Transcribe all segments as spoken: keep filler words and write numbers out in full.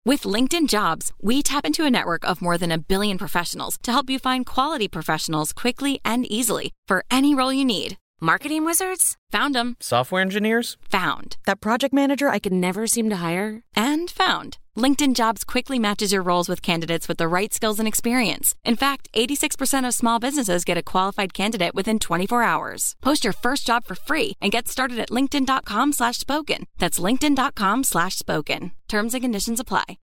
With LinkedIn Jobs, we tap into a network of more than a billion professionals to help you find quality professionals quickly and easily for any role you need. Marketing wizards? Found them. Software engineers? Found. That project manager I could never seem to hire? And found. LinkedIn Jobs quickly matches your roles with candidates with the right skills and experience. In fact, eighty-six percent of small businesses get a qualified candidate within twenty-four hours. Post your first job for free and get started at linkedin.com slash spoken. That's linkedin.com slash spoken. Terms and conditions apply.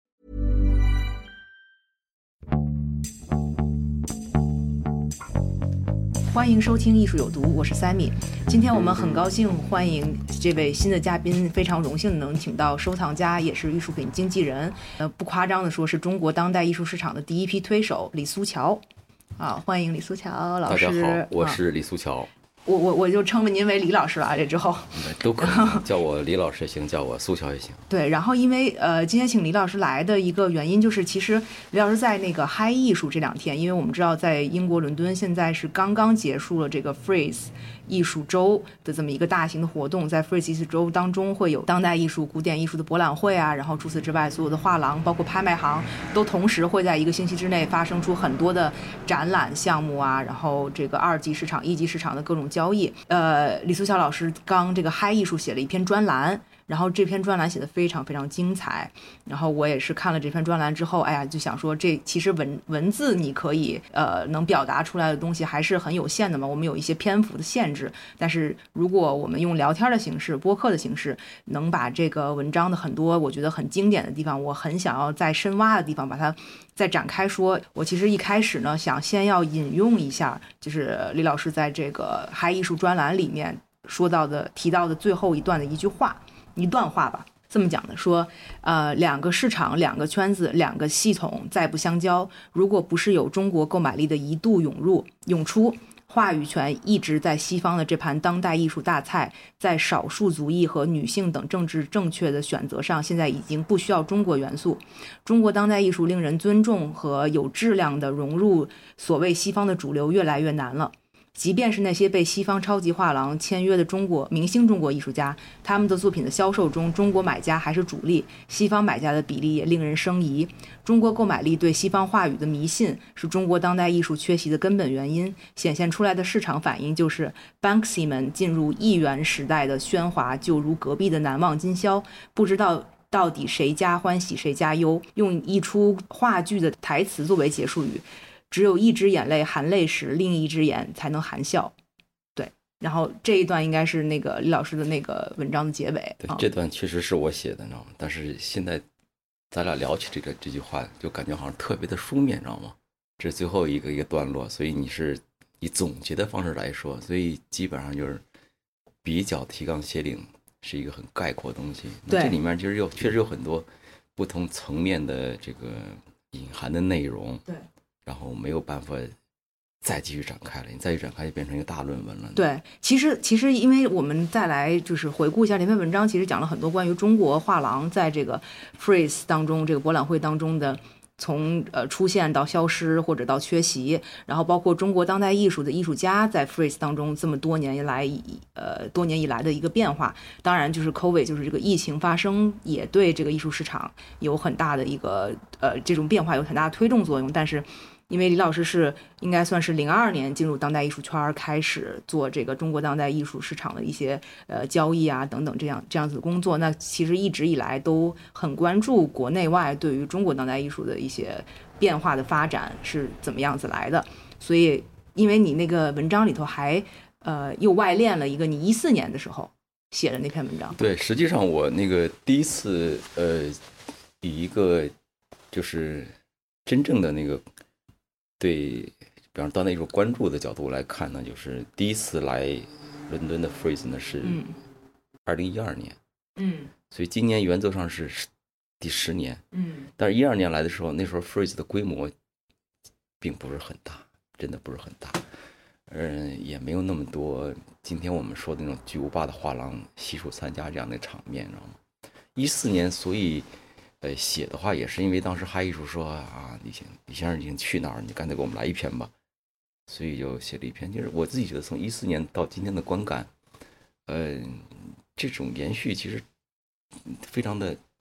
欢迎收听艺术有毒，我是 Sammy。今天我们很高兴欢迎这位新的嘉宾，非常荣幸能请到收藏家，也是艺术品经纪人，呃，不夸张的说是中国当代艺术市场的第一批推手李苏乔。啊，欢迎李苏乔老师。 大家好，我是李苏乔。啊我我我就称您为李老师了，这之后都可以叫我李老师也行，叫我苏乔也行。 对，然后因为呃，今天请李老师来的一个原因就是，其实李老师在那个嗨艺术这两天，因为我们知道在英国伦敦现在是刚刚结束了这个 Frieze 艺术周的这么一个大型的活动，在 Frieze 艺术周当中会有当代艺术、古典艺术的博览会啊，然后除此之外，所有的画廊包括拍卖行都同时会在一个星期之内发生出很多的展览项目啊，然后这个二级市场、一级市场的各种交易。呃，李苏乔老师刚这个嗨艺术写了一篇专栏，然后这篇专栏写得非常非常精彩，然后我也是看了这篇专栏之后，哎呀，就想说这其实文文字你可以呃能表达出来的东西还是很有限的嘛，我们有一些篇幅的限制，但是如果我们用聊天的形式、播客的形式，能把这个文章的很多我觉得很经典的地方，我很想要在深挖的地方把它再展开说。我其实一开始呢想先要引用一下，就是李老师在这个嗨艺术专栏里面说到的提到的最后一段的一句话。一段话吧，这么讲的，说，呃，两个市场、两个圈子、两个系统再不相交，如果不是有中国购买力的一度涌入、涌出，话语权一直在西方的这盘当代艺术大菜，在少数族裔和女性等政治正确的选择上，现在已经不需要中国元素。中国当代艺术令人尊重和有质量的融入所谓西方的主流越来越难了。即便是那些被西方超级画廊签约的中国明星中国艺术家，他们的作品的销售中，中国买家还是主力，西方买家的比例也令人生疑。中国购买力对西方话语的迷信是中国当代艺术缺席的根本原因，显现出来的市场反应就是 Banksy 们进入亿元时代的喧哗就如隔壁的难忘今宵，不知道到底谁家欢喜谁家忧，用一出话剧的台词作为结束语，只有一只眼泪含泪时，另一只眼才能含笑。对，然后这一段应该是那个李老师的那个文章的结尾。 对，这段确实是我写的，你知道吗？但是现在咱俩聊起这个这句话，就感觉好像特别的书面，你知道吗？这是最后一个一个段落，所以你是以总结的方式来说，所以基本上就是比较提纲挈领，是一个很概括的东西。那这里面其实有确实有很多不同层面的这个隐含的内容。 对。 然后没有办法再继续展开了，你再去展开就变成一个大论文了。 对，其实其实因为我们再来就是回顾一下这篇文章，其实讲了很多关于中国画廊在这个 Frieze 当中这个博览会当中的从呃出现到消失或者到缺席，然后包括中国当代艺术的艺术家在 Frieze 当中这么多年以来呃多年以来的一个变化。当然就是 COVID 就是这个疫情发生也对这个艺术市场有很大的一个呃这种变化有很大的推动作用，但是因为李老师是应该算是零二年进入当代艺术圈开始做这个中国当代艺术市场的一些呃交易啊等等这样这样子的工作，那其实一直以来都很关注国内外对于中国当代艺术的一些变化的发展是怎么样子来的。所以因为你那个文章里头还呃又外链了一个你一四年的时候写的那篇文章。 对，实际上我那个第一次呃以一个就是真正的那个对，比方当代艺术关注的角度来看呢，就是第一次来伦敦的 Frieze 呢是二零一二年， 嗯， 所以今年原则上是第十年， 嗯， 但是一二年来的时候，那时候 Frieze 的规模并不是很大，真的不是很大，嗯，也没有那么多今天我们说的那种巨无霸的画廊悉数参加这样的场面，知道吗？一四年，所以。呃，写的话也是因为当时嗨艺术说啊，李先李先生已经去哪儿，你干脆给我们来一篇吧，所以就写了一篇。就是我自己觉得从一四年到今天的观感，呃，这种延续其实非常的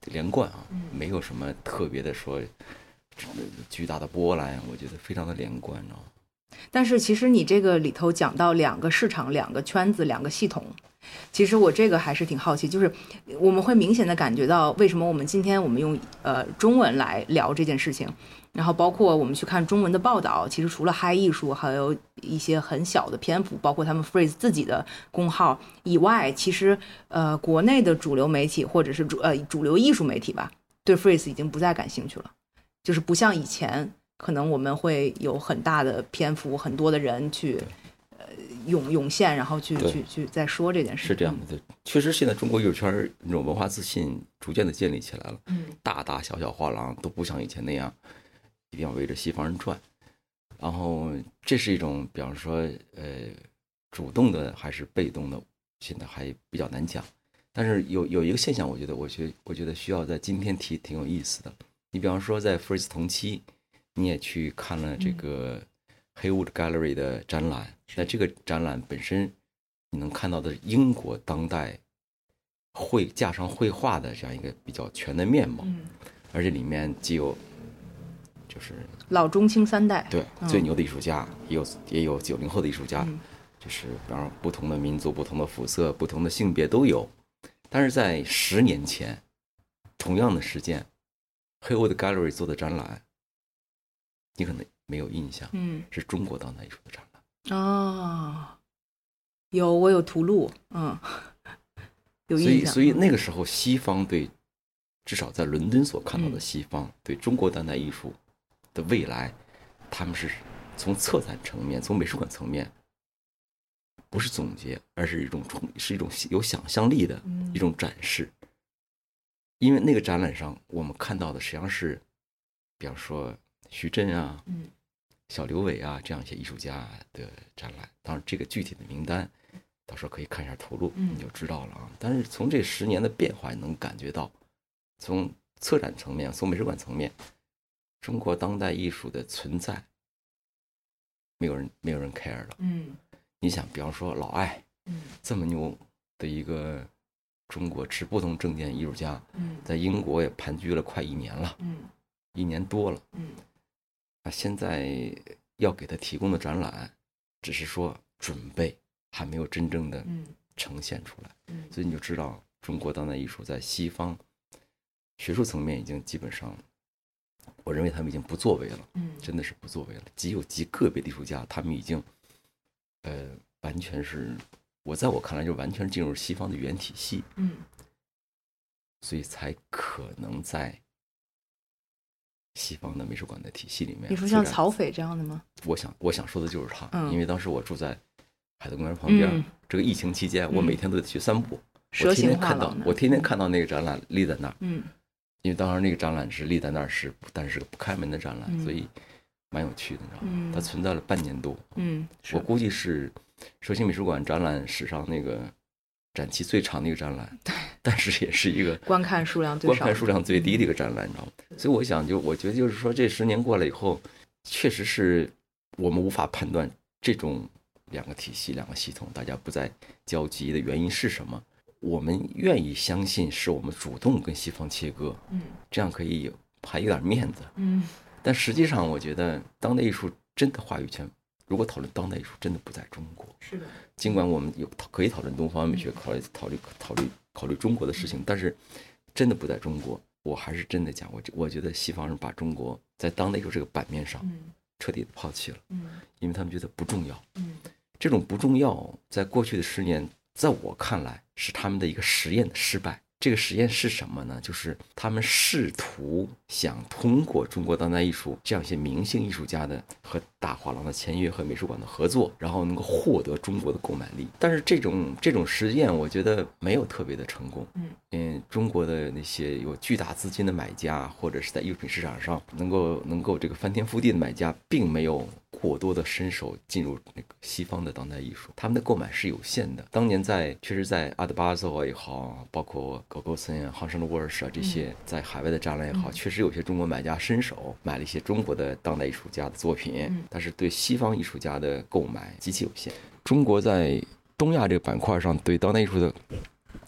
连贯啊，没有什么特别的说巨大的波澜，我觉得非常的连贯啊。 但是其实你这个里头讲到两个市场、两个圈子、两个系统，其实我这个还是挺好奇，就是我们会明显的感觉到为什么我们今天我们用呃中文来聊这件事情，然后包括我们去看中文的报道，其实除了嗨艺术，还有一些很小的篇幅，包括他们 Freeze 自己的公号以外，其实呃国内的主流媒体或者是主呃主流艺术媒体吧，对 Freeze 已经不再感兴趣了，就是不像以前。可能我们会有很大的篇幅，很多的人去呃涌涌现，然后去去去再说这件事。 是这样的，确实现在中国艺术圈那种文化自信逐渐的建立起来了。嗯，大大小小画廊都不像以前那样一定要围着西方人转。然后这是一种，比方说呃主动的还是被动的，现在还比较难讲。但是有有一个现象，我觉得我觉得我觉得需要在今天提，挺有意思的。你比方说在 Freeze 同期。你也去看了这个 Haywood Gallery 的展览，在这个展览本身，你能看到的英国当代绘架上绘画的这样一个比较全的面貌，而且里面既有就是老中青三代， 对最牛的艺术家，也有也有九零后的艺术家，就是比方说不同的民族、不同的肤色、不同的性别都有。但是在十年前，同样的时间 ，Haywood Gallery 做的展览。你可能没有印象，嗯，是中国当代艺术的展览哦，有我有图录，嗯，有印象。 所以，所以那个时候，西方对，至少在伦敦所看到的西方、嗯、对中国当代艺术的未来，他们是从策展层面、从美术馆层面，不是总结，而是一种是一种有想象力的一种展示。嗯、因为那个展览上，我们看到的实际上是，比方说。徐震啊，嗯，小刘伟啊，这样一些艺术家的展览，当然这个具体的名单，到时候可以看一下图录，你就知道了啊。但是从这十年的变化，你能感觉到，从策展层面，从美术馆层面，中国当代艺术的存在，没有人没有人 care 了。嗯，你想，比方说老艾，嗯，这么牛的一个中国持不同政见艺术家，嗯，在英国也盘踞了快一年了，嗯，一年多了，嗯。那现在要给他提供的展览，只是说准备，还没有真正的呈现出来。嗯、所以你就知道，中国当代艺术在西方学术层面已经基本上，我认为他们已经不作为了。嗯，真的是不作为了。极有极个别的艺术家，他们已经，呃，完全是，我在我看来就完全进入西方的语言体系。嗯，所以才可能在。西方的美术馆的体系里面， 你说像曹斐这样的吗？ 我想，我想说的就是他，嗯、因为当时我住在海德公园旁边，嗯、这个疫情期间，我每天都得去散步，嗯、我天天看到，我天天看到那个展览立在那儿，嗯，因为当时那个展览是立在那儿是，但是不开门的展览，嗯、所以蛮有趣的，你知道吗？嗯、它存在了半年多，嗯，我估计是蛇形美术馆展览史上那个展期最长的一个展览，对，但是也是一个观看数量最观看数量最低的一个展览，你知道吗？所以我想就我觉得就是说这十年过了以后，确实是我们无法判断这种两个体系两个系统大家不再交集的原因是什么。我们愿意相信是我们主动跟西方切割，嗯，这样可以有还有点面子，嗯，但实际上我觉得当代艺术真的话语权，如果讨论当代艺术真的不在中国， 是的， 尽管我们有可以讨论东方美学，考虑考虑考虑考虑中国的事情，但是真的不在中国。我还是真的讲，我我觉得西方人把中国在当代艺术这个版面上彻底的抛弃了，嗯，因为他们觉得不重要，嗯，这种不重要在过去的十年，在我看来是他们的一个实验的失败。这个实验是什么呢？就是他们试图想通过中国当代艺术这样一些明星艺术家的和大画廊的签约和美术馆的合作，然后能够获得中国的购买力。但是这种这种实验，我觉得没有特别的成功。嗯，嗯，中国的那些有巨大资金的买家，或者是在艺术品市场上能够能够这个翻天覆地的买家，并没有过多的伸手进入那个西方的当代艺术，他们的购买是有限的。当年在确实在阿德巴佐也好，包括高高森啊、杭生的沃尔什啊这些在海外的展览也好，确实有些中国买家伸手买了一些中国的当代艺术家的作品，但是对西方艺术家的购买极其有限。中国在东亚这个板块上对当代艺术的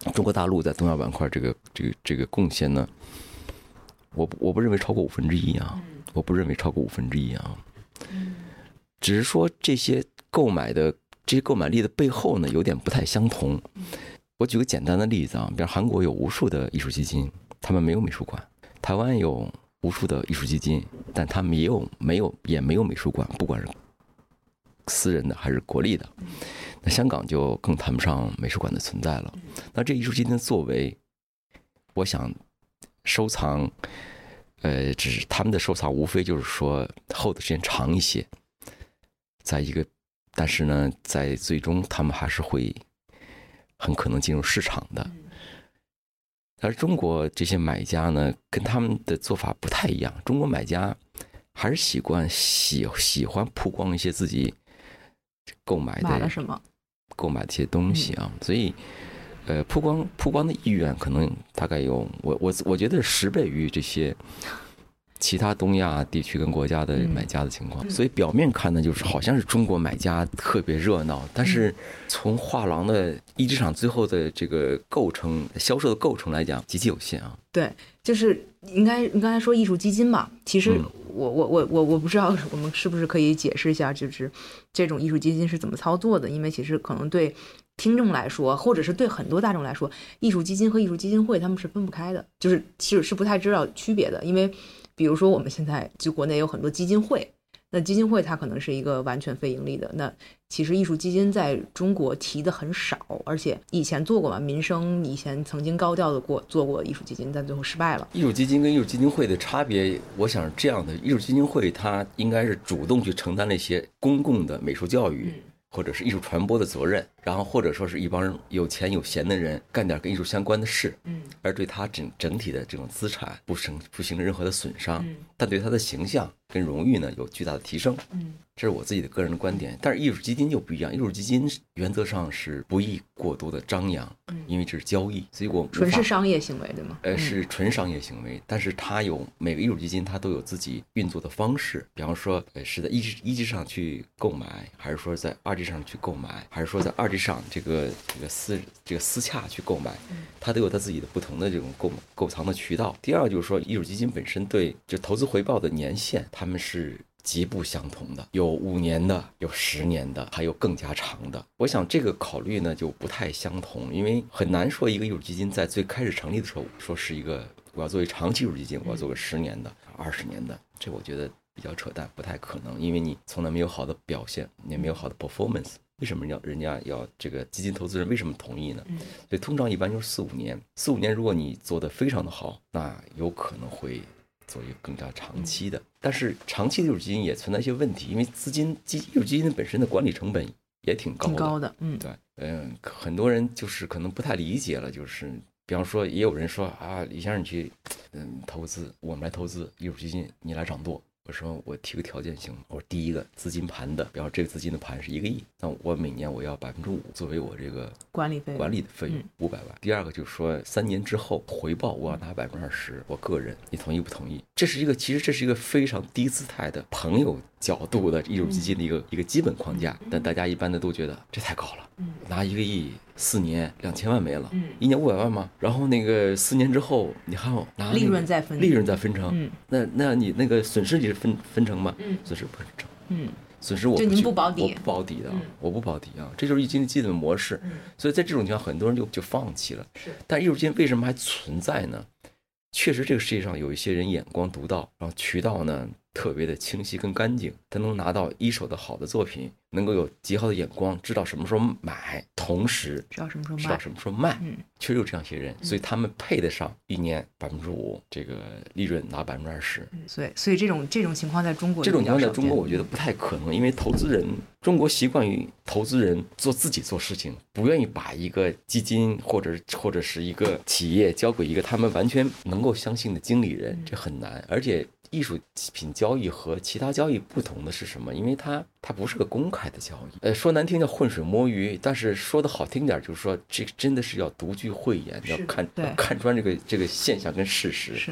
中国大陆在东亚板块这个这个这个贡献呢，我我不认为超过五分之一啊，我不认为超过五分之一啊，只是说这些购买的这些购买力的背后呢，有点不太相同。我举个简单的例子啊，比如韩国有无数的艺术基金，他们没有美术馆；台湾有无数的艺术基金，但他们也有没有也没有美术馆，不管是私人的还是国立的。那香港就更谈不上美术馆的存在了。那这艺术基金的作为，我想收藏，呃，只是他们的收藏无非就是说 hold 的时间长一些，在一个，但是呢，在最终他们还是会很可能进入市场的。而中国这些买家呢，跟他们的做法不太一样。中国买家还是习惯喜喜欢曝光一些自己购买的买了什么， 购买的一些东西啊，所以，呃，曝光曝光的意愿可能大概有我我我觉得十倍于这些其他东亚地区跟国家的买家的情况。所以表面看呢，就是好像是中国买家特别热闹，但是从画廊的一级市场最后的这个构成、销售的构成来讲，极其有限啊。 对，就是应该你刚才说艺术基金嘛，其实我我我我我不知道我们是不是可以解释一下，就是这种艺术基金是怎么操作的？因为其实可能对听众来说，或者是对很多大众来说，艺术基金和艺术基金会他们是分不开的，就是其实是不太知道区别的。因为比如说我们现在就国内有很多基金会，那基金会它可能是一个完全非盈利的，那其实艺术基金在中国提的很少，而且以前做过嘛，民生以前曾经高调的过做过艺术基金，但最后失败了。 艺术基金跟艺术基金会的差别，我想是这样的：艺术基金会它应该是主动去承担那些公共的美术教育、嗯、或者是艺术传播的责任，然后或者说是一帮人有钱有闲的人干点跟艺术相关的事，嗯，而对他整整体的这种资产不生不形成任何的损伤，嗯，但对他的形象跟荣誉呢有巨大的提升，嗯，这是我自己的个人的观点。但是艺术基金就不一样，艺术基金原则上是不宜过多的张扬，嗯，因为这是交易，所以我纯是商业行为，对吗？ 呃，是纯商业行为，但是它有每个艺术基金它都有自己运作的方式，比方说，呃，是在一级一级上去购买，还是说在二级上去购买，还是说在二级上这个这个私这个私洽去购买，它都有它自己的不同的这种购购藏的渠道。第二就是说，艺术基金本身对就投资回报的年限，他们是极不相同的，有五年的，有十年的，还有更加长的。我想这个考虑呢就不太相同，因为很难说一个艺术基金在最开始成立的时候说是一个我要作为长期艺术基金，我要做个十年的、二十年的，这我觉得比较扯淡，不太可能，因为你从来没有好的表现，也没有好的 performance。为什么要人家要这个基金投资人为什么同意呢？所以通常一般就是四五年，四五年如果你做得非常的好，那有可能会做一个更加长期的。但是长期的艺术基金也存在一些问题，因为资金基艺术基金本身的管理成本也挺高的，挺高的，嗯， 对，嗯，很多人就是可能不太理解了，就是比方说也有人说啊，李先生你去嗯投资，我们来投资艺术基金，你来掌舵。我说我提个条件行吗？我说第一个资金盘的，比方这个资金的盘是一个亿，那我每年我要百分之五作为我这个管理费管理的费用五百万。第二个就是说三年之后回报我要拿百分之二十，我个人你同意不同意？这是一个其实这是一个非常低姿态的朋友角度的艺术基金的一个、嗯、一个基本框架，但大家一般的都觉得这太高了，嗯、拿一个亿四年两千万没了，嗯、一年五百万吗？然后那个四年之后你还要拿、那个、 利润再分利润再分成，嗯、那那你那个损失你是分分成吗？ 嗯， 损失不分成， 嗯， 损失我就您不保底， 我不保底的，嗯、我不保底啊，这就是艺术基金基本模式，嗯、所以在这种情况，很多人就就放弃了。 是， 但艺术基金为什么还存在呢？确实，这个世界上有一些人眼光独到，然后渠道呢特别的清晰跟干净，他能拿到一手的好的作品，能够有极好的眼光，知道什么时候买，同时知道什么时候卖， 知道什么时候卖。 嗯， 确实有这样一些人，所以他们配得上一年百分之五这个利润拿百分之二十。 所以，所以这种这种情况在中国， 这种情况在中国我觉得不太可能，因为投资人，中国习惯于投资人做自己做事情，不愿意把一个基金或者或者是一个企业交给一个他们完全能够相信的经理人，这很难，而且。艺术品交易和其他交易不同的是什么？因为它它不是个公开的交易，呃，说难听叫浑水摸鱼，但是说的好听点，就是说这真的是要独具慧眼，要看要看穿这个这个现象跟事实。 是，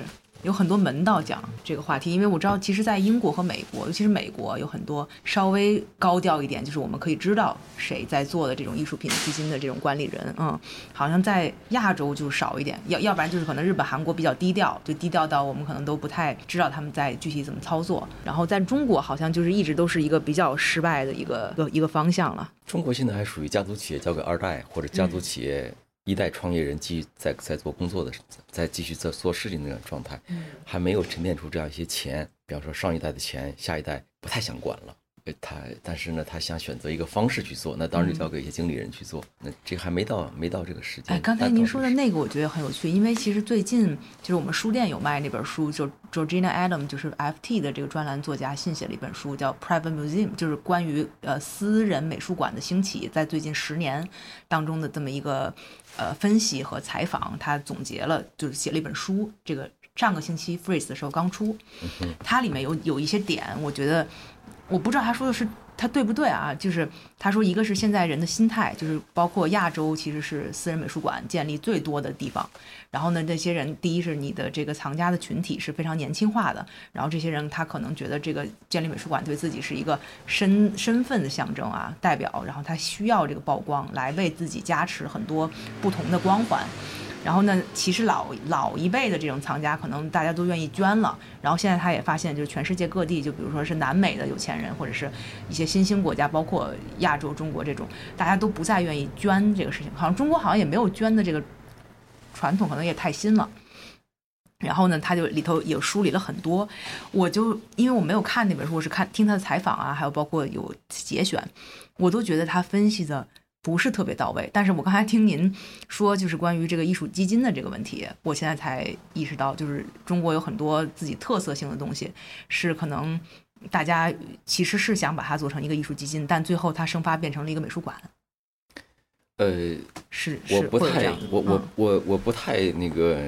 有很多门道讲这个话题，因为我知道，其实，在英国和美国，尤其是美国，有很多稍微高调一点，就是我们可以知道谁在做的这种艺术品基金的这种管理人，嗯，好像在亚洲就少一点，要要不然就是可能日本、韩国比较低调，就低调到我们可能都不太知道他们在具体怎么操作。然后在中国，好像就是一直都是一个比较失败的一个一个方向了。 中国现在还属于家族企业交给二代，或者家族企业、嗯。一代创业人继续在在做工作的，在继续在做事情的那种状态，还没有沉淀出这样一些钱，比方说上一代的钱，下一代不太想管了。他但是呢，他想选择一个方式去做，那当然就交给一些经理人去做。那这还没到没到这个时间。 哎，刚才您说的那个我觉得很有趣，因为其实最近就是我们书店有卖那本书，就 Georgina Adam 就是 F T 的这个专栏作家新写了一本书，叫 Private Museum， 就是关于呃私人美术馆的兴起，在最近十年当中的这么一个呃分析和采访。他总结了，就是写了一本书，这个上个星期 Frieze 的时候刚出，它里面有有一些点，我觉得。我不知道他说的是他对不对啊？就是他说，一个是现在人的心态，就是包括亚洲其实是私人美术馆建立最多的地方。然后呢，这些人第一是你的这个藏家的群体是非常年轻化的，然后这些人他可能觉得这个建立美术馆对自己是一个身身份的象征啊，代表，然后他需要这个曝光来为自己加持很多不同的光环。然后呢，其实老老一辈的这种藏家可能大家都愿意捐了，然后现在他也发现，就是全世界各地，就比如说是南美的有钱人，或者是一些新兴国家，包括亚洲、中国这种，大家都不再愿意捐这个事情。好像中国好像也没有捐的这个传统，可能也太新了。然后呢，他就里头也梳理了很多，我就因为我没有看那本书，我是看听他的采访啊，还有包括有节选，我都觉得他分析的不是特别到位。但是我刚才听您说，就是关于这个艺术基金的这个问题，我现在才意识到，就是中国有很多自己特色性的东西，是可能大家其实是想把它做成一个艺术基金，但最后它生发变成了一个美术馆。 呃， 是， 我不太，我我、 嗯、 我我不太那个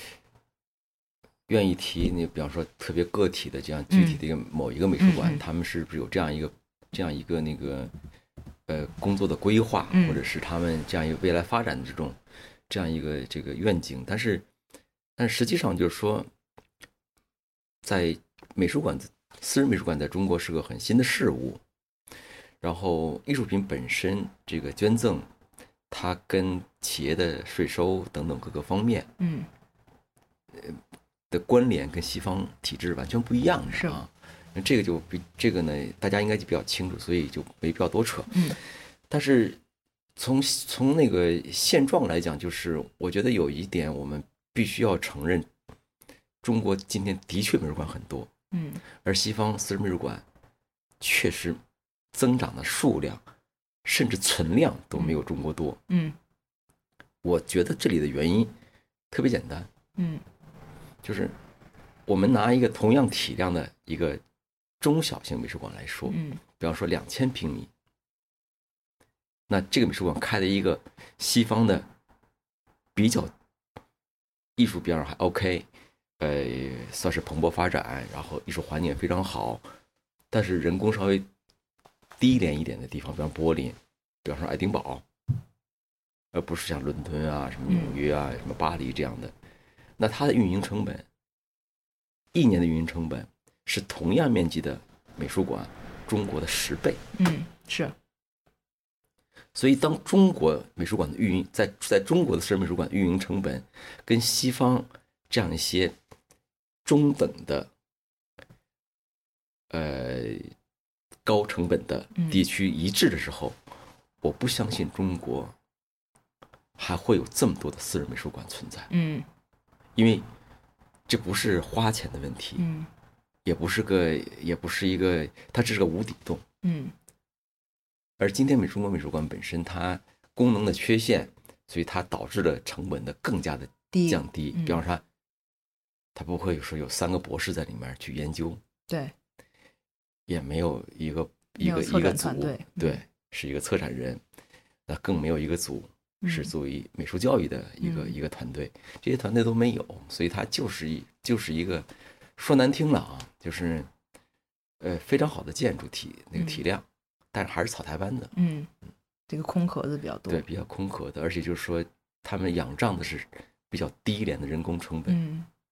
愿意提那，比方说特别个体的这样具体的一个某一个美术馆， 嗯嗯、 他们是不是有这样一个这样一个那个。呃，工作的规划，或者是他们这样一个未来发展的这种、嗯、这样一个这个愿景，但是，但实际上就是说，在美术馆、私人美术馆在中国是个很新的事物，然后艺术品本身这个捐赠，它跟企业的税收等等各个方面， 嗯， 的关联跟西方体制完全不一样的啊。那这个就比这个呢，大家应该就比较清楚，所以就没必要多扯。 嗯， 但是从从那个现状来讲，就是我觉得有一点我们必须要承认，中国今天的确美术馆很多， 嗯， 而西方私人美术馆确实增长的数量甚至存量都没有中国多。 嗯， 我觉得这里的原因特别简单， 嗯， 就是我们拿一个同样体量的一个中小型美术馆来说， 嗯， 比方说两千平米，那这个美术馆开的一个西方的比较艺术边还 OK， 呃，算是蓬勃发展，然后艺术环境也非常好，但是人工稍微低廉一点的地方，比方柏林，比方说爱丁堡，而不是像伦敦啊、什么纽约啊、什么巴黎这样的，那它的运营成本，一年的运营成本是同样面积的美术馆中国的十倍。 嗯，是。 所以当中国美术馆的运营在在中国的私人美术馆运营成本跟西方这样一些中等的呃高成本的地区一致的时候，嗯、我不相信中国还会有这么多的私人美术馆存在。 嗯， 因为这不是花钱的问题， 嗯， 也不是个，也不是一个，它只是个无底洞， 嗯。 而今天美中国美术馆本身它功能的缺陷，所以它导致了成本的更加的降低。 嗯、 比方说它，它不会说有三个博士在里面去研究， 对， 也没有一个一个一个组， 对， 对，是一个策展人，那更没有一个组。是作为美术教育的一个、嗯、一个团队，这些团队都没有，所以它就是一就是一个说难听了啊，就是呃非常好的建筑体那个体量，嗯、但是还是草台班子， 嗯，这个空壳子比较多， 对，比较空壳的，而且就是说他们仰仗的是比较低廉的人工成本， 嗯，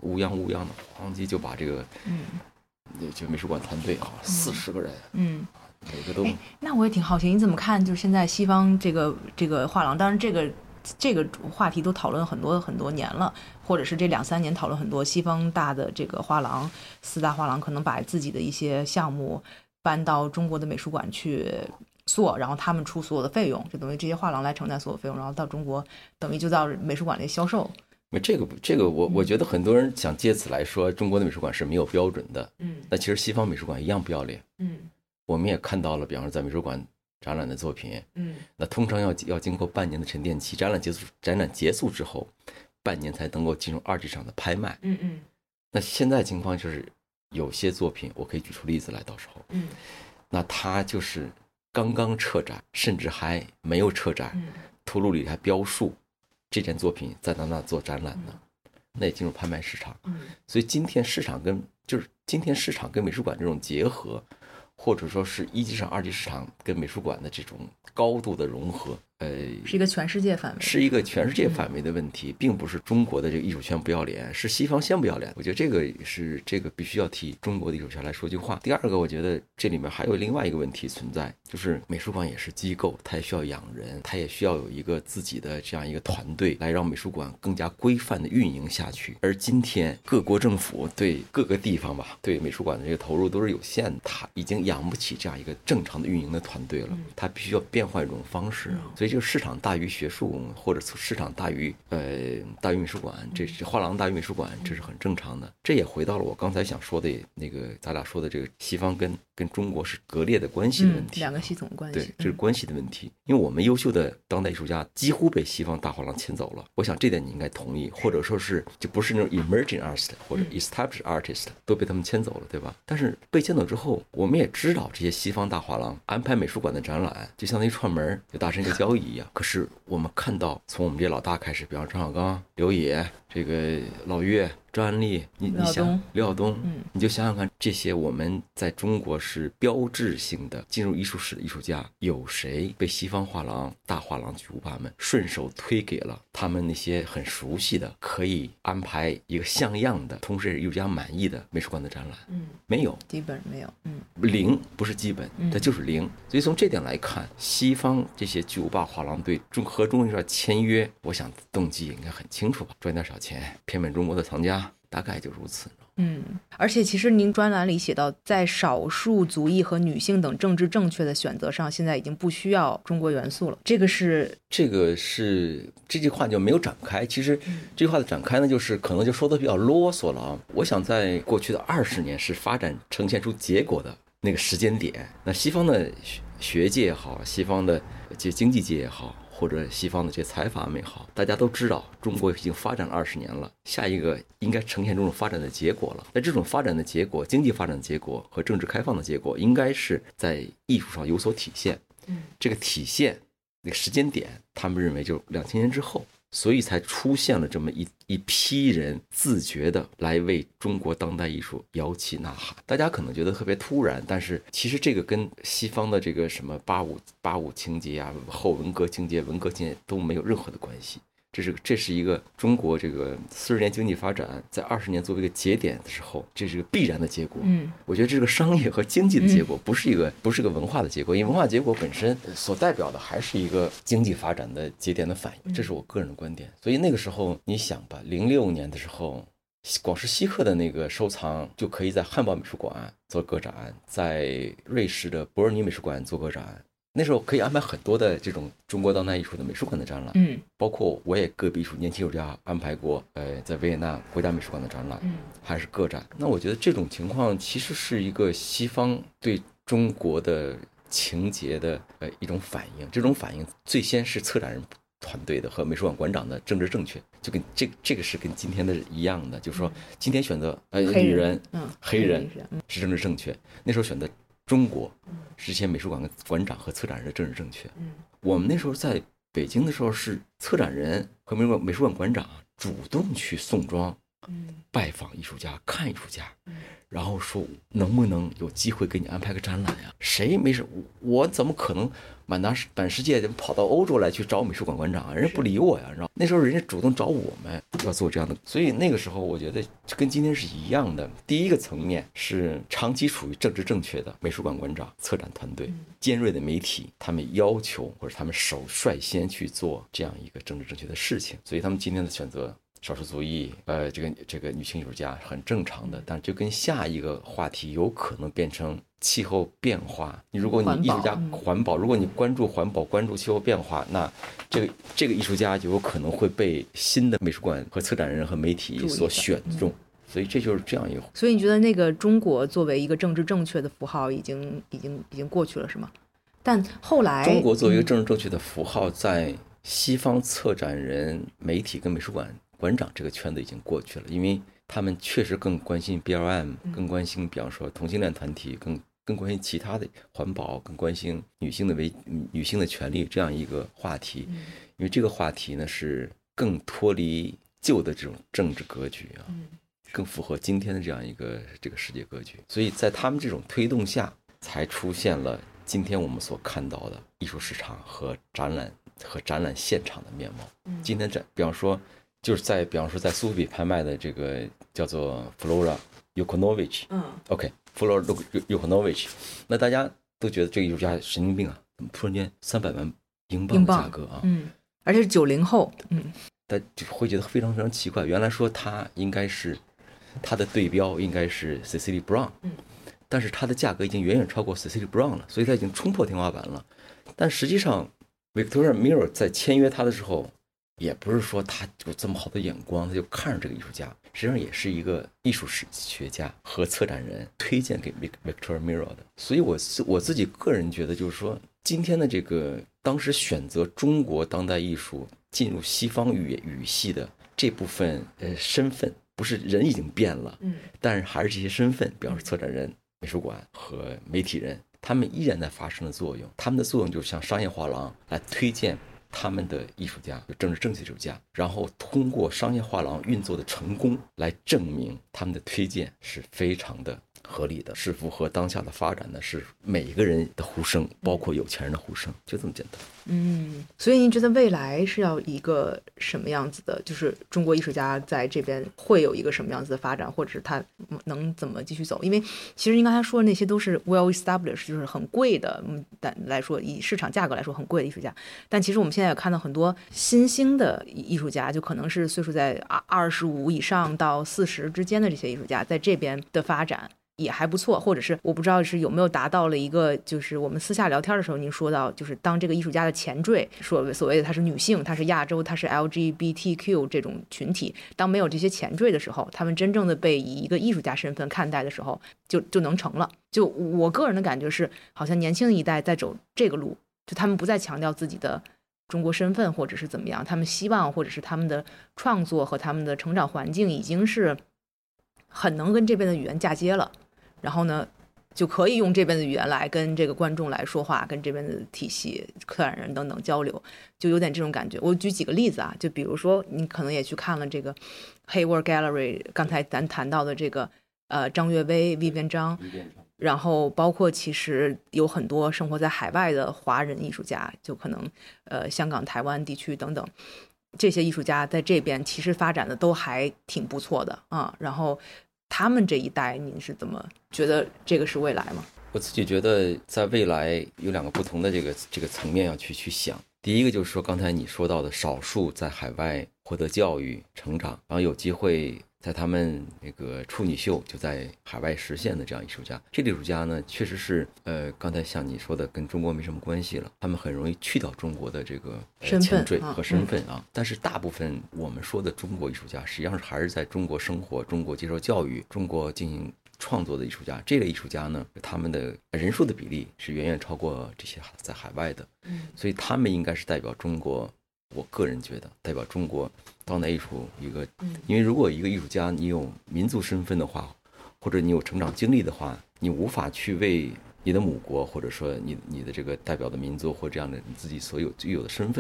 乌泱乌泱的咣叽就把这个， 嗯， 就美术馆团队啊，四十个人， 嗯， 每个都。 那我也挺好奇，你怎么看？就是现在西方这个这个画廊，当然这个这个话题都讨论很多很多年了，或者是这两三年讨论很多。西方大的这个画廊，四大画廊可能把自己的一些项目搬到中国的美术馆去做，然后他们出所有的费用，就等于这些画廊来承担所有费用，然后到中国等于就到美术馆里销售。 这个这个我我觉得很多人想借此来说中国的美术馆是没有标准的， 嗯， 那其实西方美术馆一样不要脸， 嗯， 我们也看到了，比方说在美术馆展览的作品， 嗯， 那通常要要经过半年的沉淀期，展览结束展览结束之后，半年才能够进入二级市场的拍卖， 嗯嗯， 那现在情况就是有些作品我可以举出例子来，到时候， 嗯， 那它就是刚刚撤展，甚至还没有撤展， 嗯， 图录里还标述这件作品在哪哪做展览呢，那也进入拍卖市场。 嗯， 所以今天市场跟就是今天市场跟美术馆这种结合，或者说是一级市场、二级市场跟美术馆的这种高度的融合，呃， 是一个全世界范围， 是一个全世界范围的问题，并不是中国的这个艺术圈不要脸，是西方先不要脸。我觉得这个是这个必须要替中国的艺术圈来说句话。第二个，我觉得这里面还有另外一个问题存在，就是美术馆也是机构，它也需要养人，它也需要有一个自己的这样一个团队来让美术馆更加规范的运营下去。而今天各国政府对各个地方吧，对美术馆的这个投入都是有限的，它已经养不起这样一个正常的运营的团队了，它必须要变换一种方式啊。所以这个市场大于学术，或者市场大于呃大于美术馆，这是画廊大于美术馆，这是很正常的。这也回到了我刚才想说的那个咱俩说的这个西方跟跟中国是割裂的关系的问题， 嗯、两个系统关系， 对，这是关系的问题。因为我们优秀的当代艺术家几乎被西方大画廊牵走了，我想这点你应该同意，或者说是就不是那种 emerging artist 或者 established artist 都被他们牵走了，对吧？但是被牵走之后，我们也知道这些西方大画廊安排美术馆的展览，就相当于串门，就达成一个交易一样。可是我们看到，从我们这些老大开始，比方张小刚、刘野、这个老岳、张安丽，你你想刘晓东，嗯，你就想想看，这些我们在中国是标志性的进入艺术史的艺术家，有谁被西方画廊、大画廊巨无霸们顺手推给了他们那些很熟悉的、可以安排一个像样的，同时也是艺术家满意的美术馆的展览？嗯，没有， 基本没有，嗯， 零不是基本，它就是零。所以从这点来看，西方这些巨无霸画廊对中和中国艺术家签约，我想动机应该很清楚吧，赚点小钱，骗骗中国的藏家，大概就如此。 嗯，而且其实您专栏里写到，在少数族裔和女性等政治正确的选择上，现在已经不需要中国元素了。这个是这个是这句话就没有展开。其实这句话的展开呢，就是可能就说的比较啰嗦了啊。我想在过去的二十年是发展呈现出结果的那个时间点。那西方的学界也好，西方的这经济界也好，或者西方的这些财阀们也好，大家都知道中国已经发展了二十年了，下一个应该呈现这种发展的结果了。那这种发展的结果，经济发展的结果和政治开放的结果，应该是在艺术上有所体现。嗯，这个体现那个时间点，他们认为就两千年之后。所以才出现了这么一一批人自觉的来为中国当代艺术摇旗呐喊。大家可能觉得特别突然，但是其实这个跟西方的这个什么八五八五情节啊、后文革情节、文革情节都没有任何的关系。这是这是一个中国这个四十年经济发展在二十年作为一个节点的时候，这是个必然的结果。嗯，我觉得这是个商业和经济的结果，不是一个不是个文化的结果，因为文化结果本身所代表的还是一个经济发展的节点的反应，这是我个人的观点。所以那个时候你想吧，零六年的时候，广施希克的那个收藏就可以在汉堡美术馆做个展，在瑞士的伯尔尼美术馆做个展。那时候可以安排很多的这种中国当代艺术的美术馆的展览，嗯，包括我也个别艺术年轻艺术家安排过，呃，在维也纳国家美术馆的展览，嗯，还是个展。那我觉得这种情况其实是一个西方对中国的情节的呃一种反应，这种反应最先是策展人团队的和美术馆馆长的政治正确，就跟这个这个是跟今天的一样的，就是说今天选择呃女人，嗯，黑人是政治正确，那时候选择中国之前美术馆的馆长和策展人的政治正确。嗯，我们那时候在北京的时候是策展人和美术馆美术馆馆长主动去宋庄，嗯，拜访艺术家、看艺术家，嗯， 然后说能不能有机会给你安排个展览呀？谁没事，我怎么可能满大满世界跑到欧洲来去找美术馆馆长啊？人家不理我呀，知道？那时候人家主动找我们要做这样的，所以那个时候我觉得跟今天是一样的。第一个层面是长期处于政治正确的美术馆馆长、策展团队、尖锐的媒体，他们要求或者他们首率先去做这样一个政治正确的事情，所以他们今天的选择。少数族裔，呃，这个这个女性艺术家很正常的，但就跟下一个话题有可能变成气候变化。你如果你艺术家环保，如果你关注环保、关注气候变化，那这个这个艺术家就有可能会被新的美术馆和策展人和媒体所选中。所以这就是这样一个。 所以你觉得那个中国作为一个政治正确的符号，已经已经已经过去了，是吗？但后来中国作为一个政治正确的符号，在西方策展人、媒体跟美术馆馆长这个圈子已经过去了，因为他们确实更关心 B L M， 更关心比方说同性恋团体，更更关心其他的环保，更关心女性的为女性的权利这样一个话题，因为这个话题呢是更脱离旧的这种政治格局啊，更符合今天的这样一个这个世界格局，所以在他们这种推动下，才出现了今天我们所看到的艺术市场和展览和展览现场的面貌。今天展，比方说。就是在比方说在苏富比拍卖的这个叫做 Flora Yukonovich， 嗯 ，OK， Flora Yukonovich， 那大家都觉得这个艺术家神经病啊，怎么突然间三百万英镑的价格啊？ 嗯，而且是九零后，嗯， 但就会觉得非常非常奇怪。原来说他应该是他的对标应该是 Cecily Brown， 嗯，但是他的价格已经远远超过 Cecily Brown 了，所以他已经冲破天花板了。但实际上 Victoria Miro 在签约他的时候。也不是说他有这么好的眼光，他就看上这个艺术家，实际上也是一个艺术史学家和策展人推荐给 Victoria Miro 的。所以我我自己个人觉得，就是说今天的这个当时选择中国当代艺术进入西方语语系的这部分呃身份，不是人已经变了，嗯，但是还是这些身份，比方说策展人、美术馆和媒体人，他们依然在发生的作用。他们的作用就是像商业画廊来推荐。他们的艺术家，政治正确艺术家，然后通过商业画廊运作的成功来证明他们的推荐是非常的合理的，是符合当下的发展的，是每一个人的呼声，包括有钱人的呼声，就这么简单。 嗯，所以您觉得未来是要一个什么样子的？就是中国艺术家在这边会有一个什么样子的发展，或者是他能怎么继续走？因为其实您刚才说的那些都是 well established， 就是很贵的，嗯，但来说以市场价格来说很贵的艺术家。但其实我们现在也看到很多新兴的艺术家，就可能是岁数在二十五以上到四十之间的这些艺术家，在这边的发展。也还不错，或者是我不知道是有没有达到了一个，就是我们私下聊天的时候您说到，就是当这个艺术家的前缀说所谓的她是女性，她是亚洲，她是 L G B T Q 这种群体，当没有这些前缀的时候，他们真正的被以一个艺术家身份看待的时候，就就能成了。就我个人的感觉是，好像年轻一代在走这个路，就他们不再强调自己的中国身份或者是怎么样，他们希望或者是他们的创作和他们的成长环境已经是很能跟这边的语言嫁接了。然后呢，就可以用这边的语言来跟这个观众来说话，跟这边的体系、策展人等等交流，就有点这种感觉。我举几个例子啊，就比如说你可能也去看了这个 Hayward Gallery， 刚才咱谈到的这个呃张悦薇、Vivian 张，然后包括其实有很多生活在海外的华人艺术家，就可能呃香港、台湾地区等等。这些艺术家在这边其实发展的都还挺不错的啊，然后他们这一代您是怎么觉得这个是未来吗？ 我自己觉得在未来有两个不同的这个这个层面要去去想。第一个就是说刚才你说到的少数在海外获得教育成长，然后有机会在他们那个处女秀就在海外实现的这样艺术家，这类艺术家呢确实是呃刚才像你说的跟中国没什么关系了，他们很容易去掉中国的这个、呃、前缀和身份啊、嗯、但是大部分我们说的中国艺术家实际上还是在中国生活、中国接受教育、中国进行创作的艺术家，这类艺术家呢他们的人数的比例是远远超过这些在海外的，所以他们应该是代表中国，我个人觉得代表中国当代艺术一个，因为如果一个艺术家你有民族身份的话，或者你有成长经历的话，你无法去为你的母国或者说你你的这个代表的民族或这样的你自己所有具有的身份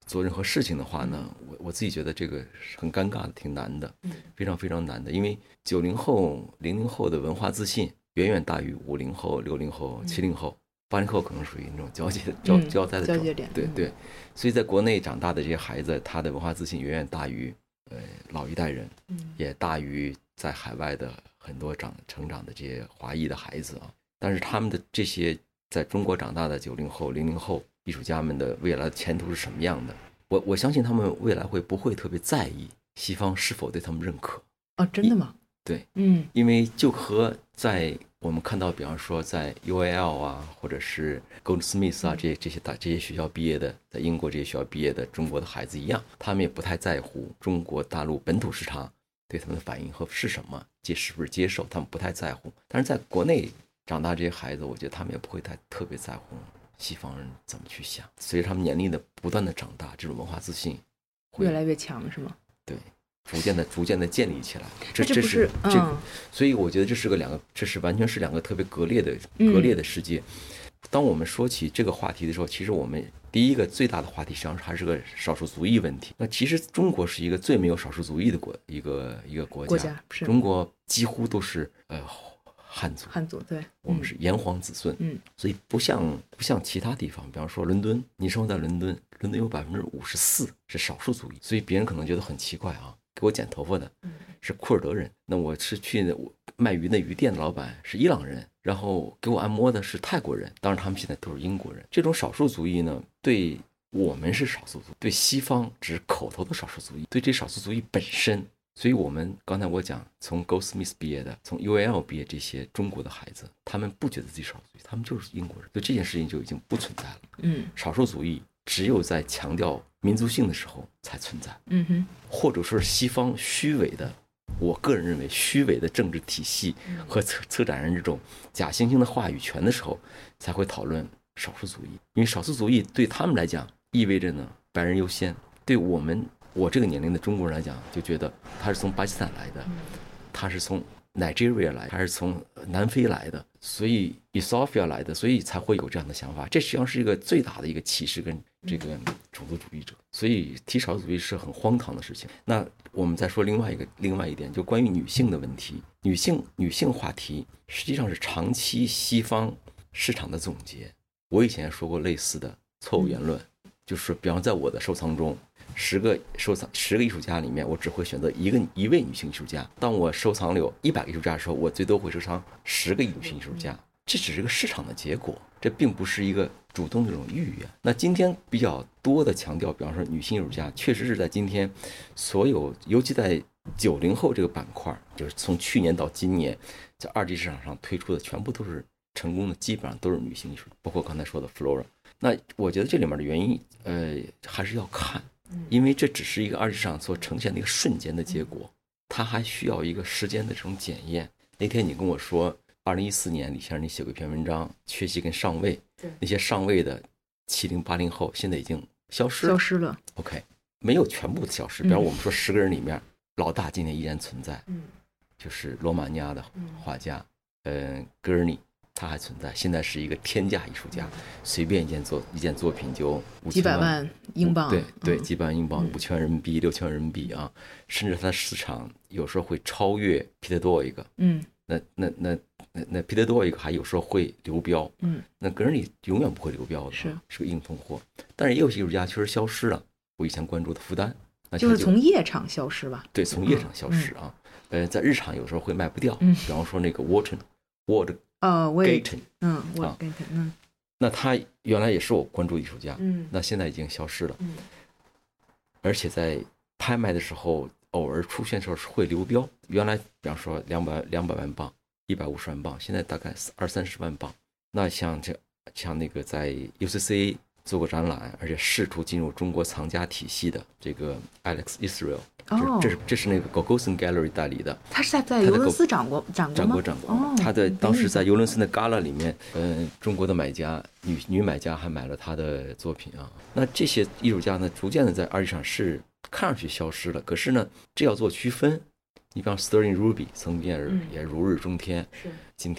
做任何事情的话呢，我我自己觉得这个是很尴尬的，挺难的，非常非常难的。因为九零后、零零后的文化自信远远大于五零后、六零后、七零后、八零后，可能属于那种交界交交代的交界点。 对对，所以在国内长大的这些孩子，他的文化自信远远大于呃老一代人，也大于在海外的很多长成长的这些华裔的孩子啊。但是他们的这些在中国长大的九零后、零零后艺术家们的未来的前途是什么样的？我我相信他们未来会不会特别在意西方是否对他们认可？ 哦，真的吗？ 对， 嗯， 因为就和在我们看到，比方说在 U A L 啊，或者是 Goldsmith 啊，这些这些大这些学校毕业的，在英国这些学校毕业的中国的孩子一样，他们也不太在乎中国大陆本土市场对他们的反应和是什么，接是不是接受，他们不太在乎。但是在国内长大这些孩子，我觉得他们也不会太特别在乎西方人怎么去想。随着他们年龄的不断的长大，这种文化自信会越来越强，是吗？ 对。逐渐的、逐渐的建立起来，这这是这、 嗯、所以我觉得这是个两个，这是完全是两个特别割裂的、割裂的世界。嗯、当我们说起这个话题的时候，其实我们第一个最大的话题实际上还是个少数族裔问题。那其实中国是一个最没有少数族裔的国一个一个国家， 国家是中国几乎都是呃汉族， 汉族对， 我们是炎黄子孙， 嗯， 所以不像不像其他地方，比方说伦敦，你生活在伦敦，伦敦有百分之五十四是少数族裔，所以别人可能觉得很奇怪啊。给我剪头发的是库尔德人，那我是去卖鱼的鱼店的老板是伊朗人，然后给我按摩的是泰国人，当然他们现在都是英国人。这种少数族裔呢，对我们是少数族裔，对西方只是口头的少数族裔，对这少数族裔本身，所以我们刚才我讲，从 Goldsmith 毕业的，从 U A L 毕业这些中国的孩子，他们不觉得自己少数族裔，他们就是英国人，所以这件事情就已经不存在了。 嗯， 少数族裔只有在强调民族性的时候才存在， 嗯哼， 或者说是西方虚伪的，我个人认为虚伪的政治体系和策策展人这种假惺惺的话语权的时候，才会讨论少数族裔。因为少数族裔对他们来讲意味着呢白人优先，对我们我这个年龄的中国人来讲，就觉得他是从巴基斯坦来的，他是从 Nigeria 来，还是从南非来的，所以 Ethiopia 来的，所以才会有这样的想法。这实际上是一个最大的一个歧视跟这个种族主义者，所以提少数族裔是很荒唐的事情。那我们再说另外一个另外一点，就关于女性的问题，女性女性话题实际上是长期西方市场的总结。我以前说过类似的错误言论，就是比方在我的收藏中，十个收藏十个艺术家里面，我只会选择一个一位女性艺术家。当我收藏了有一百个艺术家的时候，我最多会收藏十个女性艺术家。这只是个市场的结果，这并不是一个主动的这种意愿。那今天比较多的强调，比方说女性艺术家，确实是在今天所有，尤其在九零后这个板块，就是从去年到今年，在二级市场上推出的全部都是成功的，基本上都是女性艺术，包括刚才说的 Flora。那我觉得这里面的原因，呃，还是要看，因为这只是一个二级市场所呈现的一个瞬间的结果，它还需要一个时间的这种检验。那天你跟我说，二零一四年李先生你写过一篇文章，缺席跟上位，那些上位的七零八零后现在已经消失了， 消失了。 OK， 没有全部消失。比方我们说十个人里面，嗯、老大今天依然存在，嗯，就是罗马尼亚的画家，嗯、呃，戈尔尼。他还存在，现在是一个天价艺术家，随便一件作一件作品就几百万英镑， 对对，几百万英镑，五千万人民币，六千万人民币啊，甚至他的市场有时候会超越皮特多一个，嗯，那那那那那皮特多一个还有时候会流标，嗯，那个人里永远不会流标的， 是是个硬通货。但是也有些艺术家确实消失了，我以前关注的复旦，那就是从夜场消失吧？ 对，从夜场消失啊，呃，在日场有时候会卖不掉，比方说那个 Wharton Ward。 呃，我也 Gayton， 嗯，我 Gayton， 嗯， 那他原来也是我关注艺术家，嗯，那现在已经消失了，嗯，而且在拍卖的时候偶尔出现的时候是会流标，原来比方说两百两百万镑、一百五十万镑，现在大概二三十万镑。那像这像那个在 U C C A 做过展览，而且试图进入中国藏家体系的这个 Alex Israel。哦，这是这是那个 Gogolsen Gallery 代理的， 他是在在尤伦斯展过展过展过展过。哦，他在当时在尤伦斯的 Gala 里面，嗯、呃，中国的买家女女买家还买了他的作品啊。那这些艺术家呢，逐渐的在二级市场是看上去消失了，可是呢，这要做区分。你比方 Sterling Ruby 曾经也也如日中天，是今天你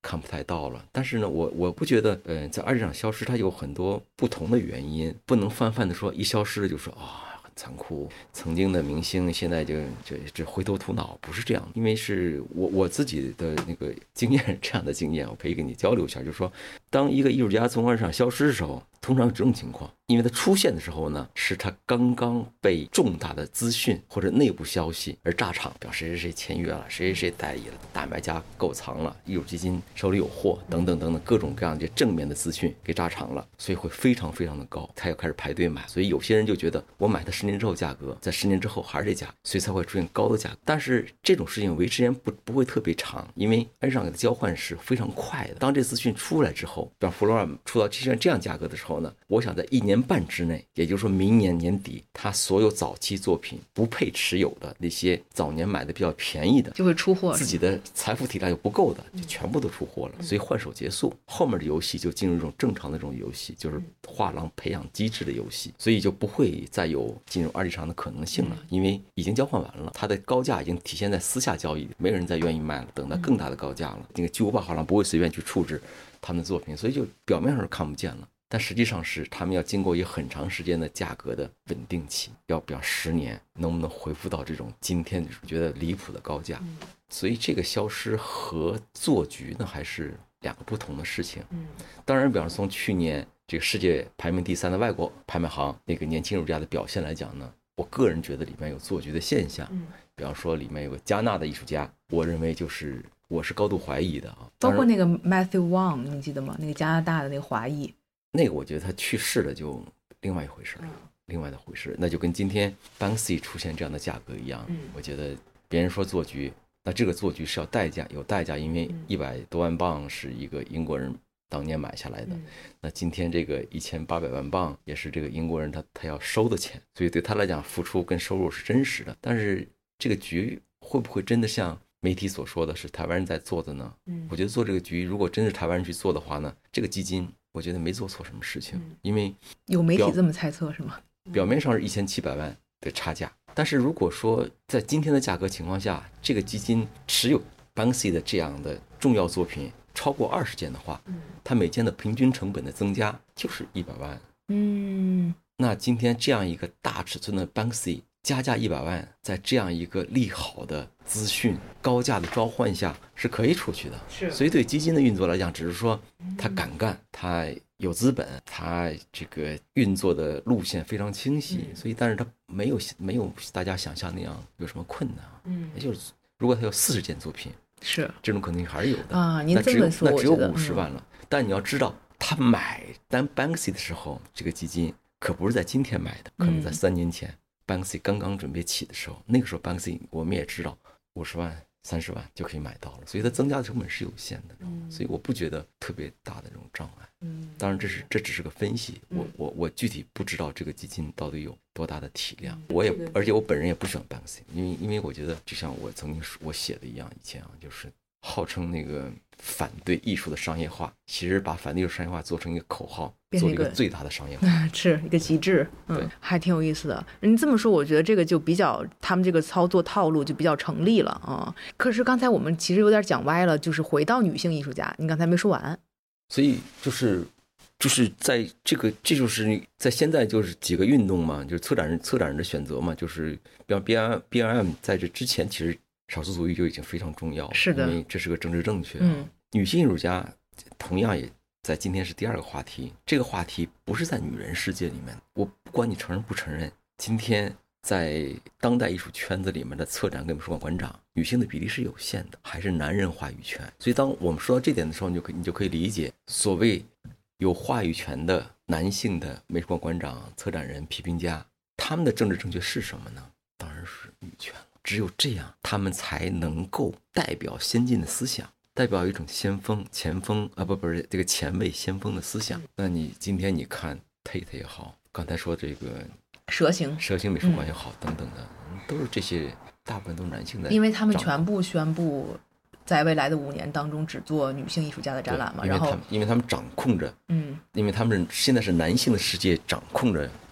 看不太到了。但是呢，我我不觉得，呃，在二级市场消失，它有很多不同的原因，不能泛泛的说一消失了就说啊。残酷，曾经的明星现在就这这灰头土脑，不是这样。因为是我我自己的那个经验，这样的经验，我可以跟你交流一下。就是说，当一个艺术家从二级市场消失的时候，通常有这种情况，因为他出现的时候呢，是他刚刚被重大的资讯或者内部消息而炸场，比如谁谁谁签约了，谁谁谁代理了，大买家购藏了，艺术基金手里有货，等等等等，各种各样的正面的资讯给炸场了，所以会非常非常的高，他要开始排队买。所以有些人就觉得，我买它十年之后价格，在十年之后还是这价，所以才会出现高的价格。但是这种事情维持时间不不会特别长，因为二级市场给的交换是非常快的。当这资讯出来之后，比方弗洛尔出到这样价格的时候呢，我想在一年半之内，也就是说明年年底，他所有早期作品不配持有的那些早年买的比较便宜的， 就会出货， 自己的财富体量又不够的，就全部都出货了，所以换手结束，后面的游戏就进入一种正常的这种游戏，就是画廊培养机制的游戏，所以就不会再有进入二级市场的可能性了，因为已经交换完了，它的高价已经体现在私下交易，没有人再愿意卖了，等到更大的高价了，那个巨无霸画廊不会随便去处置他们的作品，所以就表面上是看不见了。但实际上是他们要经过一个很长时间的价格的稳定期，要不要十年能不能恢复到这种今天觉得离谱的高价，所以这个消失和做局呢还是两个不同的事情。当然比方说从去年这个世界排名第三的外国拍卖行那个年轻艺术家的表现来讲呢，我个人觉得里面有做局的现象，比方说里面有个加纳的艺术家，我认为就是我是高度怀疑的啊， 包括那个 Matthew Wong 你记得吗？那个加拿大的那个华裔， 那个我觉得他去世了就另外一回事了，另外的回事，那就跟今天 Banksy 出现这样的价格一样，我觉得别人说做局，那这个做局是要代价，有代价，因为一百多万镑是一个英国人当年买下来的，那今天这个一千八百万镑也是这个英国人他他要收的钱，所以对他来讲付出跟收入是真实的。但是这个局会不会真的像媒体所说的是台湾人在做的呢？我觉得做这个局如果真是台湾人去做的话呢，这个基金我觉得没做错什么事情，因为有媒体这么猜测是吗？ 表面上是一千七百万的差价，但是如果说在今天的价格情况下，这个基金持有 Banksy 的这样的重要作品超过二十件的话，它每件的平均成本的增加就是一百万。嗯，那今天这样一个大尺寸的 Banksy 加价一百万，在这样一个利好的资讯高价的召唤下是可以出去的，是。所以对基金的运作来讲，只是说他敢干，他有资本，他这个运作的路线非常清晰，所以但是他没有没有大家想象那样有什么困难。嗯，也就是如果他有四十件作品，是这种可能性还是有的啊。您这么说，那只有五十万了。嗯、但你要知道，他买单 Banksy 的时候，这个基金可不是在今天买的，可能在三年前。嗯Banksy 刚刚准备起的时候，那个时候 Banksy 我们也知道五十万三十万就可以买到了，所以它增加的成本是有限的，嗯、所以我不觉得特别大的这种障碍。嗯，当然这是这只是个分析，我我我具体不知道这个基金到底有多大的体量，嗯、我也而且我本人也不喜欢 Banksy， 因为因为我觉得就像我曾经我写的一样，以前啊就是号称那个反对艺术的商业化，其实把反对艺术商业化做成一个口号，做一个最大的商业化， 是一个极致。嗯，对，还挺有意思的。你这么说，我觉得这个就比较他们这个操作套路就比较成立了啊。可是刚才我们其实有点讲歪了，就是回到女性艺术家，你刚才没说完。 所以就是就是在这个，这就是在现在就是几个运动嘛，就是策展人策展人的选择嘛，就是比方 B R B R M 在这之前其实少数族裔就已经非常重要了，是的，因为这是个政治正确。嗯，女性艺术家同样也在今天是第二个话题，这个话题不是在女人世界里面，我不管你承认不承认，今天在当代艺术圈子里面的策展跟美术馆馆长，女性的比例是有限的，还是男人话语权。所以当我们说到这点的时候，你就可以你就可以理解，所谓有话语权的男性的美术馆馆长、策展人、批评家，他们的政治正确是什么呢？当然是女权了。只有这样，他们才能够代表先进的思想，代表一种先锋、前锋啊，不不是这个前卫先锋的思想。那你今天你看 Tate 也好，刚才说这个蛇形蛇形美术馆也好，嗯、等等的，都是这些大部分都是男性的， 因为他们全部宣布在未来的五年当中只做女性艺术家的展览嘛，然后因为他们因为他们掌控着，嗯，因为他们现在是男性的世界掌控着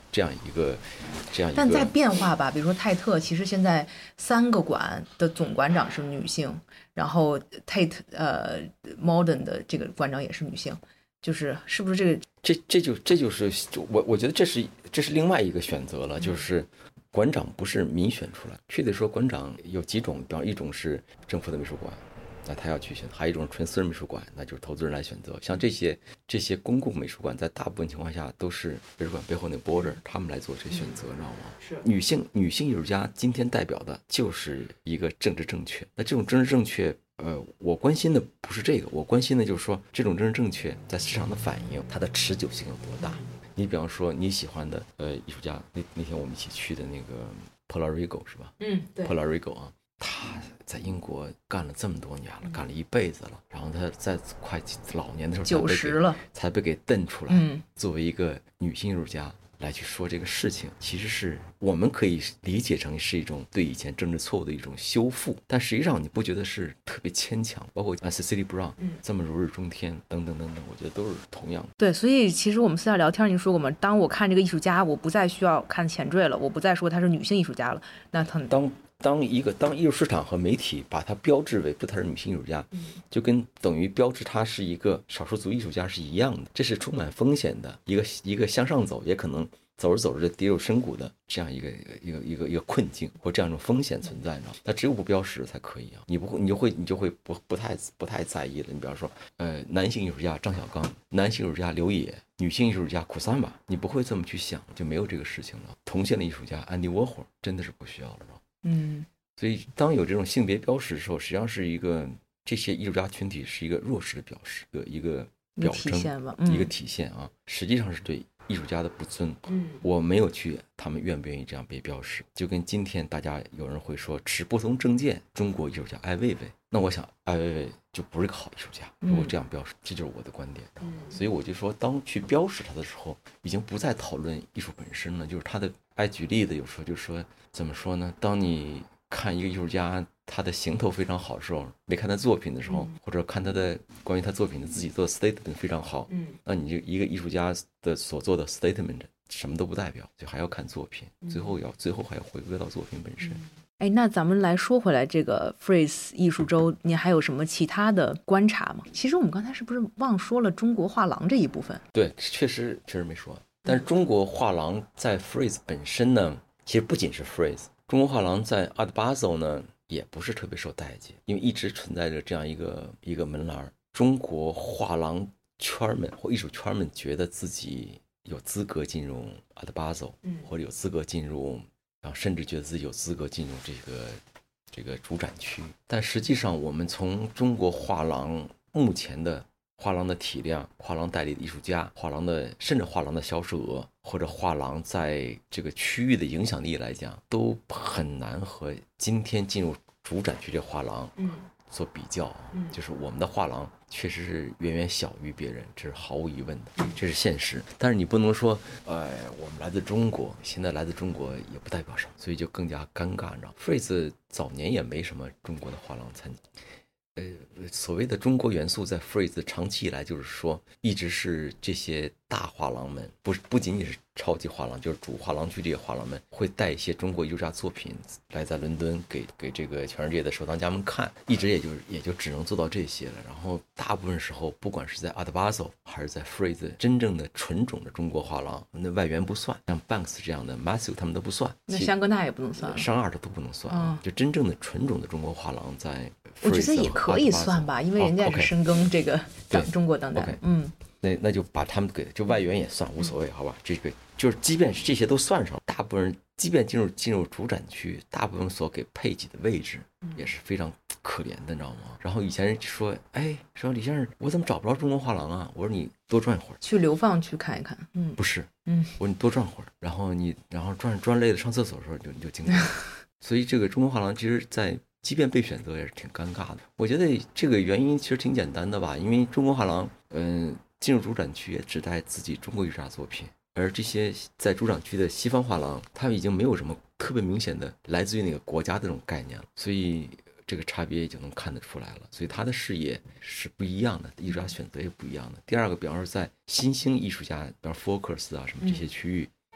这样一个这样一个。 但在变化吧，比如说泰特，其实现在三个馆的总馆长是女性，然后 Tate 呃 Modern 的这个馆长也是女性，就是是不是这个？ 这这就这就是我我觉得这是这是另外一个选择了，就是馆长不是民选出来，确切说馆长有几种，比方一种是政府的美术馆。那他要去选，还有一种纯私人美术馆，那就是投资人来选择。像这些这些公共美术馆，在大部分情况下都是美术馆背后那 border 他们来做这些选择，知道吗？ 是女性女性艺术家今天代表的就是一个政治正确。那这种政治正确，呃，我关心的不是这个，我关心的就是说这种政治正确在市场的反应，它的持久性有多大。你比方说你喜欢的呃艺术家，那那天我们一起去的那个 Polarigo 是吧？ 嗯，对 ，Polarigo 啊。他在英国干了这么多年了，干了一辈子了，然后他在快老年的时候九十了才被给蹬出来。 嗯， 作为一个女性艺术家来去说这个事情，其实是我们可以理解成是一种对以前政治错误的一种修复，但实际上你不觉得是特别牵强？包括 Cecilia Brown 这么如日中天等等等等，我觉得都是同样的。 对，所以其实我们私下聊天，您说过嘛，当我看这个艺术家，我不再需要看前缀了，我不再说她是女性艺术家了，那她当。当一个当艺术市场和媒体把它标志为不她是女性艺术家，就跟等于标志她是一个少数族艺术家是一样的，这是充满风险的一个一个向上走，也可能走着走着就跌入深谷的这样一个一个一个一个困境或这样一种风险存在呢。那只有不标识才可以啊，你不会你就会你就会不不太不太在意了。你比方说，呃，男性艺术家张小刚，男性艺术家刘野，女性艺术家库桑巴，你不会这么去想，就没有这个事情了。同性的艺术家安迪沃霍真的是不需要了。 嗯， 所以当有这种性别标识的时候，实际上是一个这些艺术家群体是一个弱势的表示，一个一个表征， 一个, 嗯、 一个体现啊，实际上是对艺术家的不尊。嗯，我没有去他们愿不愿意这样被标识，就跟今天大家有人会说持不同政见中国艺术家艾未未，那我想艾未未就不是个好艺术家，如果这样标识，这就是我的观点。嗯，所以我就说，当去标识他的时候，已经不再讨论艺术本身了，就是他的。爱举例的有时候就说怎么说呢？当你看一个艺术家他的行头非常好的时候，没看他作品的时候，嗯、或者看他的关于他作品的自己做的 statement 非常好，嗯，那你这一个艺术家的所做的 statement 什么都不代表，就还要看作品，最后要最后还要回归到作品本身。 哎，那咱们来说回来，这个 Frieze 艺术周，你还有什么其他的观察吗？其实我们刚才是不是忘说了中国画廊这一部分？ 对，确实确实没说。但是中国画廊在 Frieze 本身呢，其实不仅是 Frieze， 中国画廊在 Art Basel 呢也不是特别受待见，因为一直存在着这样一个一个门栏。中国画廊圈们或艺术圈们觉得自己有资格进入 Art Basel， 或者有资格进入，然后甚至觉得自己有资格进入这个这个主展区。但实际上，我们从中国画廊目前的画廊的体量、画廊代理的艺术家、画廊的甚至画廊的销售额，或者画廊在这个区域的影响力来讲，都很难和今天进入主展区这画廊做比较。嗯，就是我们的画廊确实是远远小于别人，这是毫无疑问的，这是现实。但是你不能说，哎，我们来自中国，现在来自中国也不代表什么，所以就更加尴尬。你知道 ，Frieze 早年也没什么中国的画廊参加。呃，所谓的中国元素在 Frieze 长期以来就是说，一直是这些大画廊们，不不仅仅是超级画廊，就是主画廊区这些画廊们会带一些中国艺术家作品来在伦敦给给这个全世界的收藏家们看，一直也就也就只能做到这些了。然后大部分时候，不管是在 Art Basel 还是在 Frieze， 真正的纯种的中国画廊，那外援不算，像 Banks 这样的 Matthew 他们都不算， 那香格纳也不能算， 上二的都不能算，嗯、就真正的纯种的中国画廊在 Frieze， 我觉得也可以算吧，因为人家是深耕这个当、oh, 中国当代， okay. 嗯。 那那就把他们给就外援也算无所谓，好吧？这个就是即便是这些都算上，大部分人即便进入进入主展区，大部分所给配给的位置也是非常可怜的，你知道吗？然后以前人说，哎，说李先生，我怎么找不着中国画廊啊？我说你多转一会儿， 去流放去看一看。嗯， 不是，嗯，我说你多转会儿，然后你然后转转累了上厕所的时候就你就经过。所以这个中国画廊其实在即便被选择也是挺尴尬的。我觉得这个原因其实挺简单的吧，因为中国画廊，嗯、呃。进入主展区也只带自己中国艺术家作品，而这些在主展区的西方画廊，他们已经没有什么特别明显的来自于那个国家的这种概念了，所以这个差别也就能看得出来了。所以他的视野是不一样的，艺术家选择也不一样的。第二个，比方说在新兴艺术家，比方 Focus 啊什么这些区域，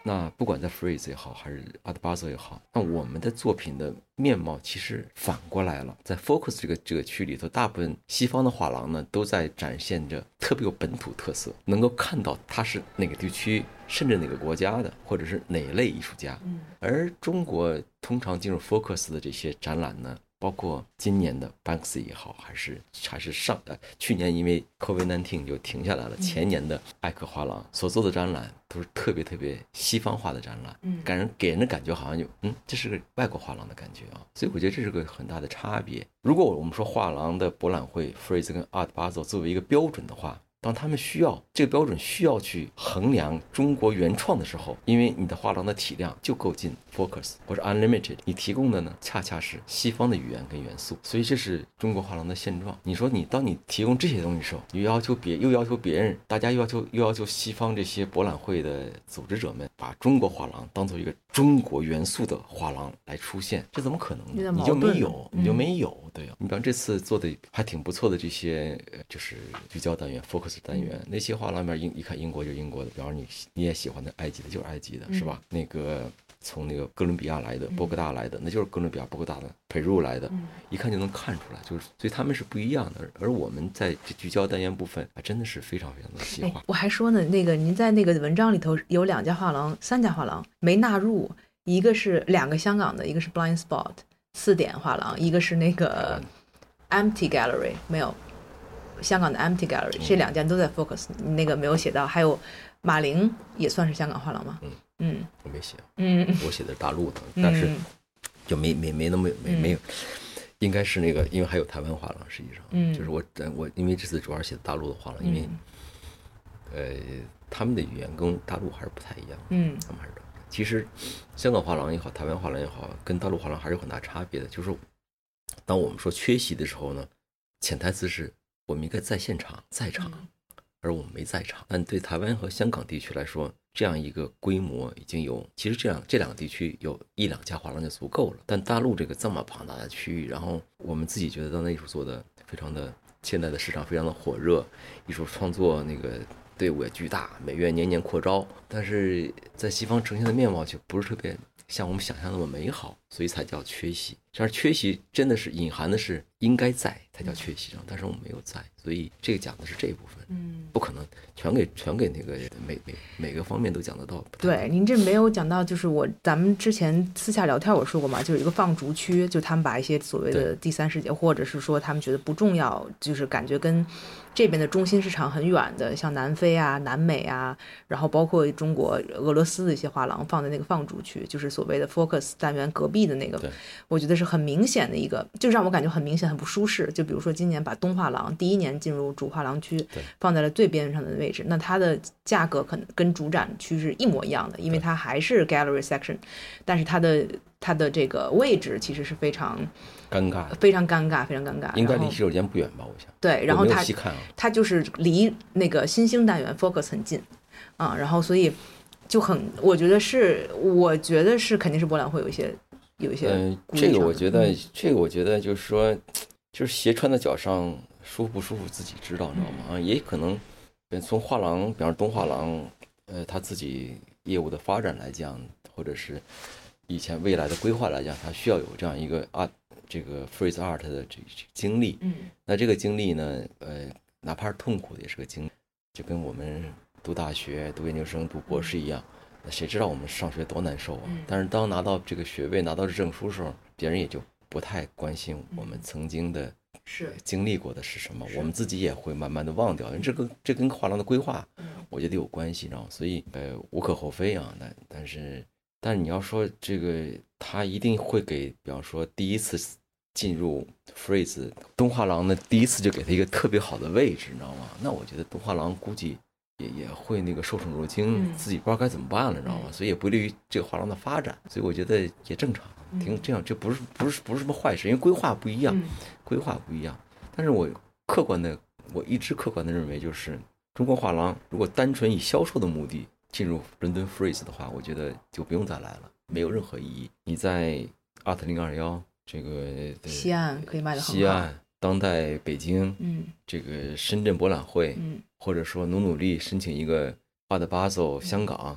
那不管在 Frieze 也好，还是 Art Basel 也好，那我们的作品的面貌其实反过来了。在 Focus 这个这个区里头，大部分西方的画廊呢，都在展现着特别有本土特色，能够看到它是哪个地区，甚至哪个国家的，或者是哪一类艺术家。而中国通常进入 Focus 的这些展览呢，包括今年的 Banksy 也好，还是还是上呃去年因为 COVID 十九 就停下来了，前年的艾克画廊所做的展览都是特别特别西方化的展览，嗯，给人给人的感觉好像就嗯这是个外国画廊的感觉啊，所以我觉得这是个很大的差别。如果我们说画廊的博览会 Frieze 跟 Art Basel 作为一个标准的话，当他们需要这个标准需要去衡量中国原创的时候，因为你的画廊的体量就够进 Focus 或者 Unlimited， 你提供的呢恰恰是西方的语言跟元素，所以这是中国画廊的现状。你说你当你提供这些东西的时候，又要求别又要求别人，大家又要求又要求西方这些博览会的组织者们把中国画廊当做一个中国元素的画廊来出现，这怎么可能呢？你就没有，你就没有，嗯、对啊。你比方这次做的还挺不错的这些，呃，就是聚焦单元 Focus。单元那些画廊面英一看英国就是英国的，比方说你你也喜欢的埃及的就是埃及的，是吧？那个从那个哥伦比亚来的波哥大来的，那就是哥伦比亚波哥大的培入来的，一看就能看出来，就是所以他们是不一样的。而我们在这聚焦单元部分，真的是非常非常的细化。 我还说呢，那个您在那个文章里头有两家画廊，三家画廊没纳入，一个是两个香港的，一个是 Blind Spot 四点画廊，一个是那个 Empty Gallery 没有。香港的 Empty Gallery， 这两家都在 Focus， 那个没有写到。还有马林也算是香港画廊吗？ 嗯嗯， 我没写， 嗯， 我写的是大陆的，但是就没没没那么没没有，应该是那个，因为还有台湾画廊，实际上，嗯，就是我我因为这次主要写的大陆的画廊，因为、嗯、呃他们的语言跟大陆还是不太一样，嗯，他们还是其实香港画廊也好，台湾画廊也好，跟大陆画廊还是有很大差别的。就是当我们说缺席的时候呢，潜台词是我们应该在现场在场，而我们没在场。但对台湾和香港地区来说，这样一个规模已经有，其实这样这两个地区有一两家画廊就足够了。但大陆这个这么庞大的区域，然后我们自己觉得当代艺术做的非常的，现在的市场非常的火热，艺术创作那个队伍也巨大，每月年年扩招，但是在西方呈现的面貌却不是特别像我们想象那么美好，所以才叫缺席。但是缺席真的是隐含的是应该在才叫缺席，但是我们没有在，所以这个讲的是这一部分，嗯，不可能全给全给那个每每每个方面都讲得到。 对，您这没有讲到，就是我咱们之前私下聊天我说过嘛，就是一个放逐区，就他们把一些所谓的第三世界，或者是说他们觉得不重要，就是感觉跟这边的中心市场很远的，像南非啊、南美啊，然后包括中国、俄罗斯的一些画廊放在那个放逐区，就是所谓的 Focus 单元隔壁的那个，我觉得是很明显的一个，就让我感觉很明显很不舒适。就比如说今年把东画廊第一年进入主画廊区放在了最边上的位置，那它的价格可能跟主展区是一模一样的，因为它还是 Gallery Section， 但是它的它的这个位置其实是非常尴尬， 非常尴尬，非常尴尬。 应该离洗手间不远吧？我想。 对，然后它细看、啊、 它就是离那个新兴单元 Focus 很近啊，然后所以就很，我觉得是，我觉得是肯定是博览会有一些有一些。 嗯、呃，这个我觉得，嗯、这个我觉得就是说，就是鞋穿在脚上舒服不舒服自己知道，你知道吗？啊，也可能从画廊，比方东画廊，呃，他自己业务的发展来讲，或者是以前未来的规划来讲，他需要有这样一个啊。这个 Frieze Art 的这这经历，嗯，那这个经历呢，呃，哪怕是痛苦的，也是个经历，就跟我们读大学、读研究生、读博士一样。那谁知道我们上学多难受啊？嗯、但是当拿到这个学位、拿到这证书的时候，别人也就不太关心我们曾经的是经历过的是什么，我们自己也会慢慢的忘掉，因为这个这跟画廊的规划，我觉得有关系，然后所以呃无可厚非啊。但但是但是你要说这个，他一定会给，比方说第一次进入 Frieze 东画廊呢，第一次就给他一个特别好的位置，你知道吗？那我觉得东画廊估计也也会那个受宠若惊，自己不知道该怎么办了，你知道吗？所以也不利于这个画廊的发展，所以我觉得也正常，挺这样，这不是不是不是什么坏事，因为规划不一样，规划不一样。但是我客观的，我一直客观的认为，就是中国画廊如果单纯以销售的目的进入伦敦 Frieze 的话，我觉得就不用再来了，没有任何意义。你在 Art 零二一这个西岸可以卖得很好， 西岸、当代北京，嗯，这个深圳博览会，嗯，或者说努努力申请一个 Art Basel 香港，嗯，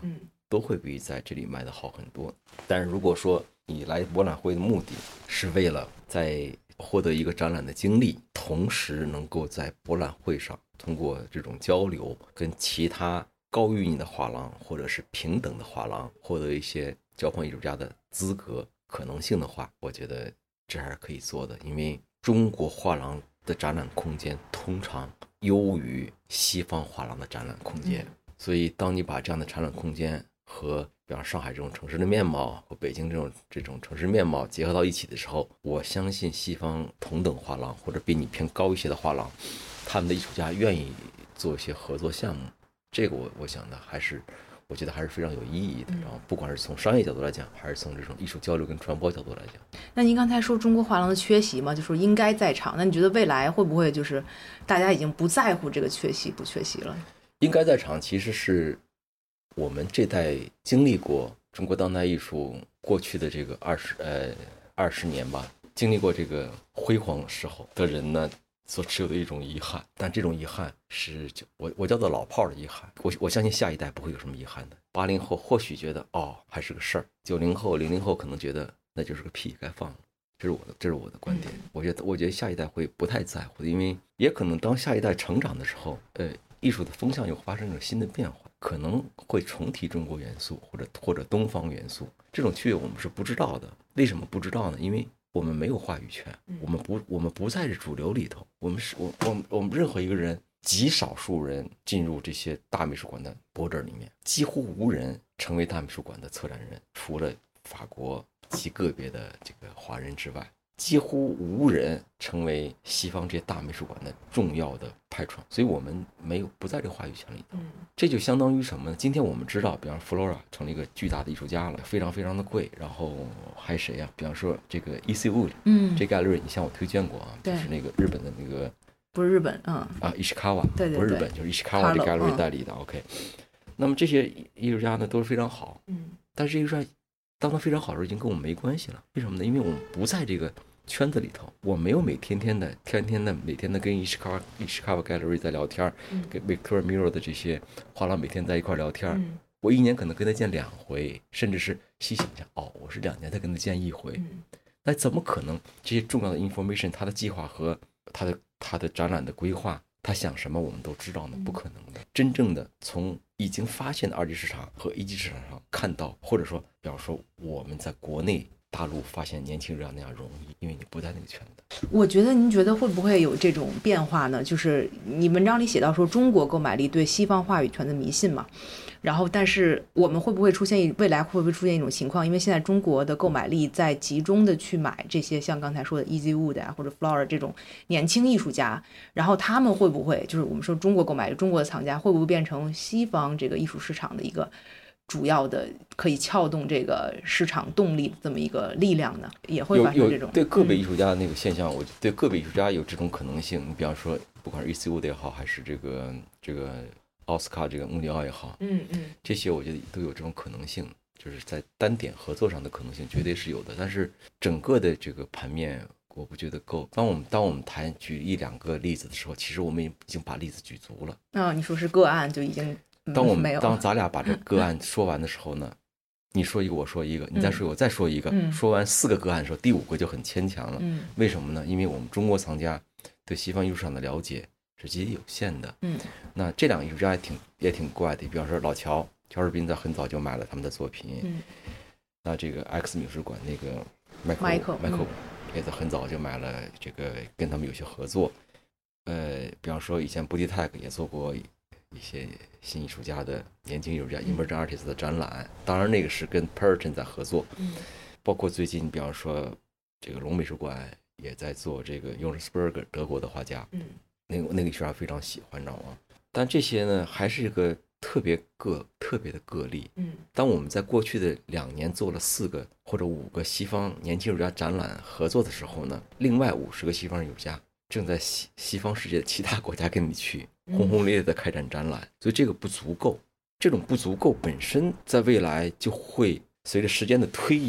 都会比在这里卖的好很多。但是如果说你来博览会的目的是为了在获得一个展览的经历，同时能够在博览会上通过这种交流跟其他高于你的画廊或者是平等的画廊获得一些交换艺术家的资格可能性的话，我觉得这还是可以做的。因为中国画廊的展览空间通常优于西方画廊的展览空间，所以当你把这样的展览空间和比方上海这种城市的面貌和北京这种这种城市面貌结合到一起的时候，我相信西方同等画廊或者比你偏高一些的画廊，他们的艺术家愿意做一些合作项目。这个我我想的还是我觉得还是非常有意义的。然后不管是从商业角度来讲，还是从这种艺术交流跟传播角度来讲。 那您刚才说中国画廊的缺席嘛，就说应该在场，那你觉得未来会不会就是大家已经不在乎这个缺席不缺席了？ 应该在场其实是我们这代经历过中国当代艺术过去的这个二十呃二十年吧，经历过这个辉煌时候的人呢，所持有的一种遗憾。但这种遗憾是我我叫做老炮的遗憾。我我相信下一代不会有什么遗憾的。八零后或许觉得哦还是个事儿，九零后、零零后可能觉得那就是个屁，该放了。这是我的这是我的观点。我觉得我觉得下一代会不太在乎的，因为也可能当下一代成长的时候，呃，艺术的风向又发生了新的变化。可能会重提中国元素或者或者东方元素，这种区别我们是不知道的。为什么不知道呢？因为我们没有话语权，我们不我们不在这主流里头。我们是我我们我们任何一个人，极少数人进入这些大美术馆的 border 里面，几乎无人成为大美术馆的策展人，除了法国极个别的这个华人之外，几乎无人成为西方这些大美术馆的重要的派传，所以我们没有不在这个话语权里头。这就相当于什么呢？今天我们知道，比方 Flora 成了一个巨大的艺术家了，非常非常的贵。然后还谁啊？比方说这个 E C Wood， 嗯，这 gallery 你向我推荐过啊，就是那个日本的那个， 不是日本，嗯啊 Ishikawa， 对对对， 不是日本，就是 Ishikawa 这 gallery 代理的。嗯、OK， 那么这些艺术家呢都是非常好，嗯，但是艺术家当他非常好的时候，已经跟我们没关系了。为什么呢？因为我们不在这个圈子里头，我没有每天天的、天天的、每天的跟 Ishikawa Ishikawa Gallery 在聊天，嗯、跟 Victoria Miro 的这些画廊每天在一块聊天，嗯、我一年可能跟他见两回，甚至是细想想，哦，我是两年才跟他见一回，嗯、那怎么可能这些重要的 information， 他的计划和他的他的展览的规划，他想什么我们都知道呢？不可能的。真正的从已经发现的二级市场和一级市场上看到，或者说比方说我们在国内大陆发现年轻人那样容易，因为你不在那个圈子。 我觉得您觉得会不会有这种变化呢？就是你文章里写到说中国购买力对西方话语权的迷信嘛，然后但是我们会不会出现未来会不会出现一种情况，因为现在中国的购买力在集中的去买这些像刚才说的 Easy Wood 啊或者 Flora 这种年轻艺术家，然后他们会不会就是我们说中国购买力中国的藏家会不会变成西方这个艺术市场的一个主要的可以撬动这个市场动力的这么一个力量呢？也会发生这种对个别艺术家的那个现象，嗯、我对个别艺术家有这种可能性。你比方说，不管是 E C Wood 也好，还是这个这个奥斯卡这个穆里奥也好，嗯嗯，这些我觉得都有这种可能性，就是在单点合作上的可能性绝对是有的。但是整个的这个盘面，我不觉得够。当我们当我们谈举一两个例子的时候，其实我们已经把例子举足了。 啊、哦，你说是个案就已经。 当我们当咱俩把这个案说完的时候呢，你说一个我说一个，你再说一个我再说一个，嗯、说完四个个案的时候，第五个就很牵强了。嗯、为什么呢？因为我们中国藏家对西方艺术上的了解是极其有限的。嗯，那这两个艺术家也挺也挺怪的，比方说老乔乔士彬在很早就买了他们的作品。嗯，那这个 X 美术馆那个 Michael Michael 也在很早就买了这个，跟他们有些合作。呃，比方说以前 Booty Tag 也做过一些新艺术家的年轻艺术家 Emerging Artists 的展览，当然那个是跟 Puritan 在合作，嗯、包括最近比方说这个龙美术馆也在做这个 Johannesburg 德国的画家，嗯、那个那个艺术家非常喜欢，知道吗？但这些呢还是一个特别个特别的个例。嗯，当我们在过去的两年做了四个或者五个西方年轻艺术家展览合作的时候呢，另外五十个西方艺术家正在西西方世界的其他国家跟你去轰轰烈烈的开展展览，所以这个不足够。这种不足够本身在未来就会随着时间的推移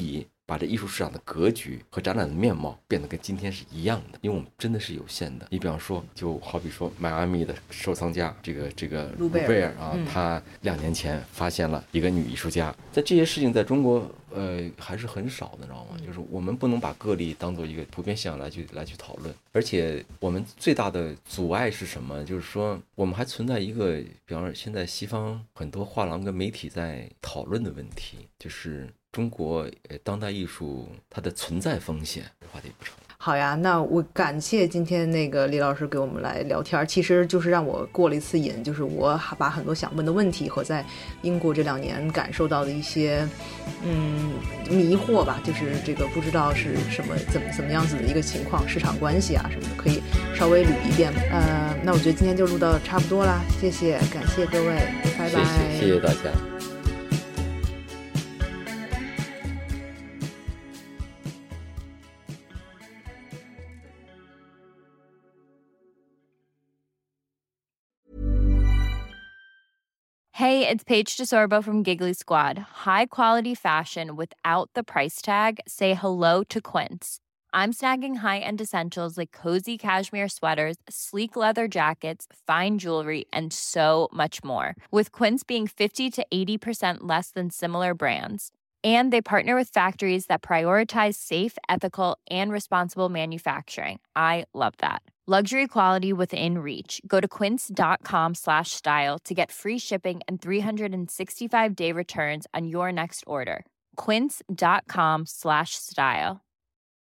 把这艺术市场的格局和展览的面貌变得跟今天是一样的，因为我们真的是有限的。你比方说，就好比说迈阿密的收藏家这个这个卢贝尔卢贝尔啊， 嗯他两年前发现了一个女艺术家，在这些事情在中国呃还是很少的，知道吗？就是我们不能把个例当做一个普遍现象来去来去讨论，而且我们最大的阻碍是什么？就是说我们还存在一个，比方说现在西方很多画廊跟媒体在讨论的问题，就是中国呃当代艺术它的存在风险。话题不长。 好呀，那我感谢今天那个李老师给我们来聊天，其实就是让我过了一次瘾，就是我把很多想问的问题和在英国这两年感受到的一些嗯迷惑吧，就是这个不知道是什么怎么怎么样子的一个情况，市场关系啊什么的，可以稍微捋一遍。呃，那我觉得今天就录到差不多啦，谢谢，感谢各位，拜拜， 谢谢，谢谢大家。 Hey, it's Paige DeSorbo from Giggly Squad. High quality fashion without the price tag. Say hello to Quince. I'm snagging high-end essentials like cozy cashmere sweaters, sleek leather jackets, fine jewelry, and so much more. With Quince being fifty to eighty percent less than similar brands. And they partner with factories that prioritize safe, ethical, and responsible manufacturing. I love that. Luxury quality within reach. Go to quince.com slash style to get free shipping and three sixty-five day returns on your next order. Quince.com slash style.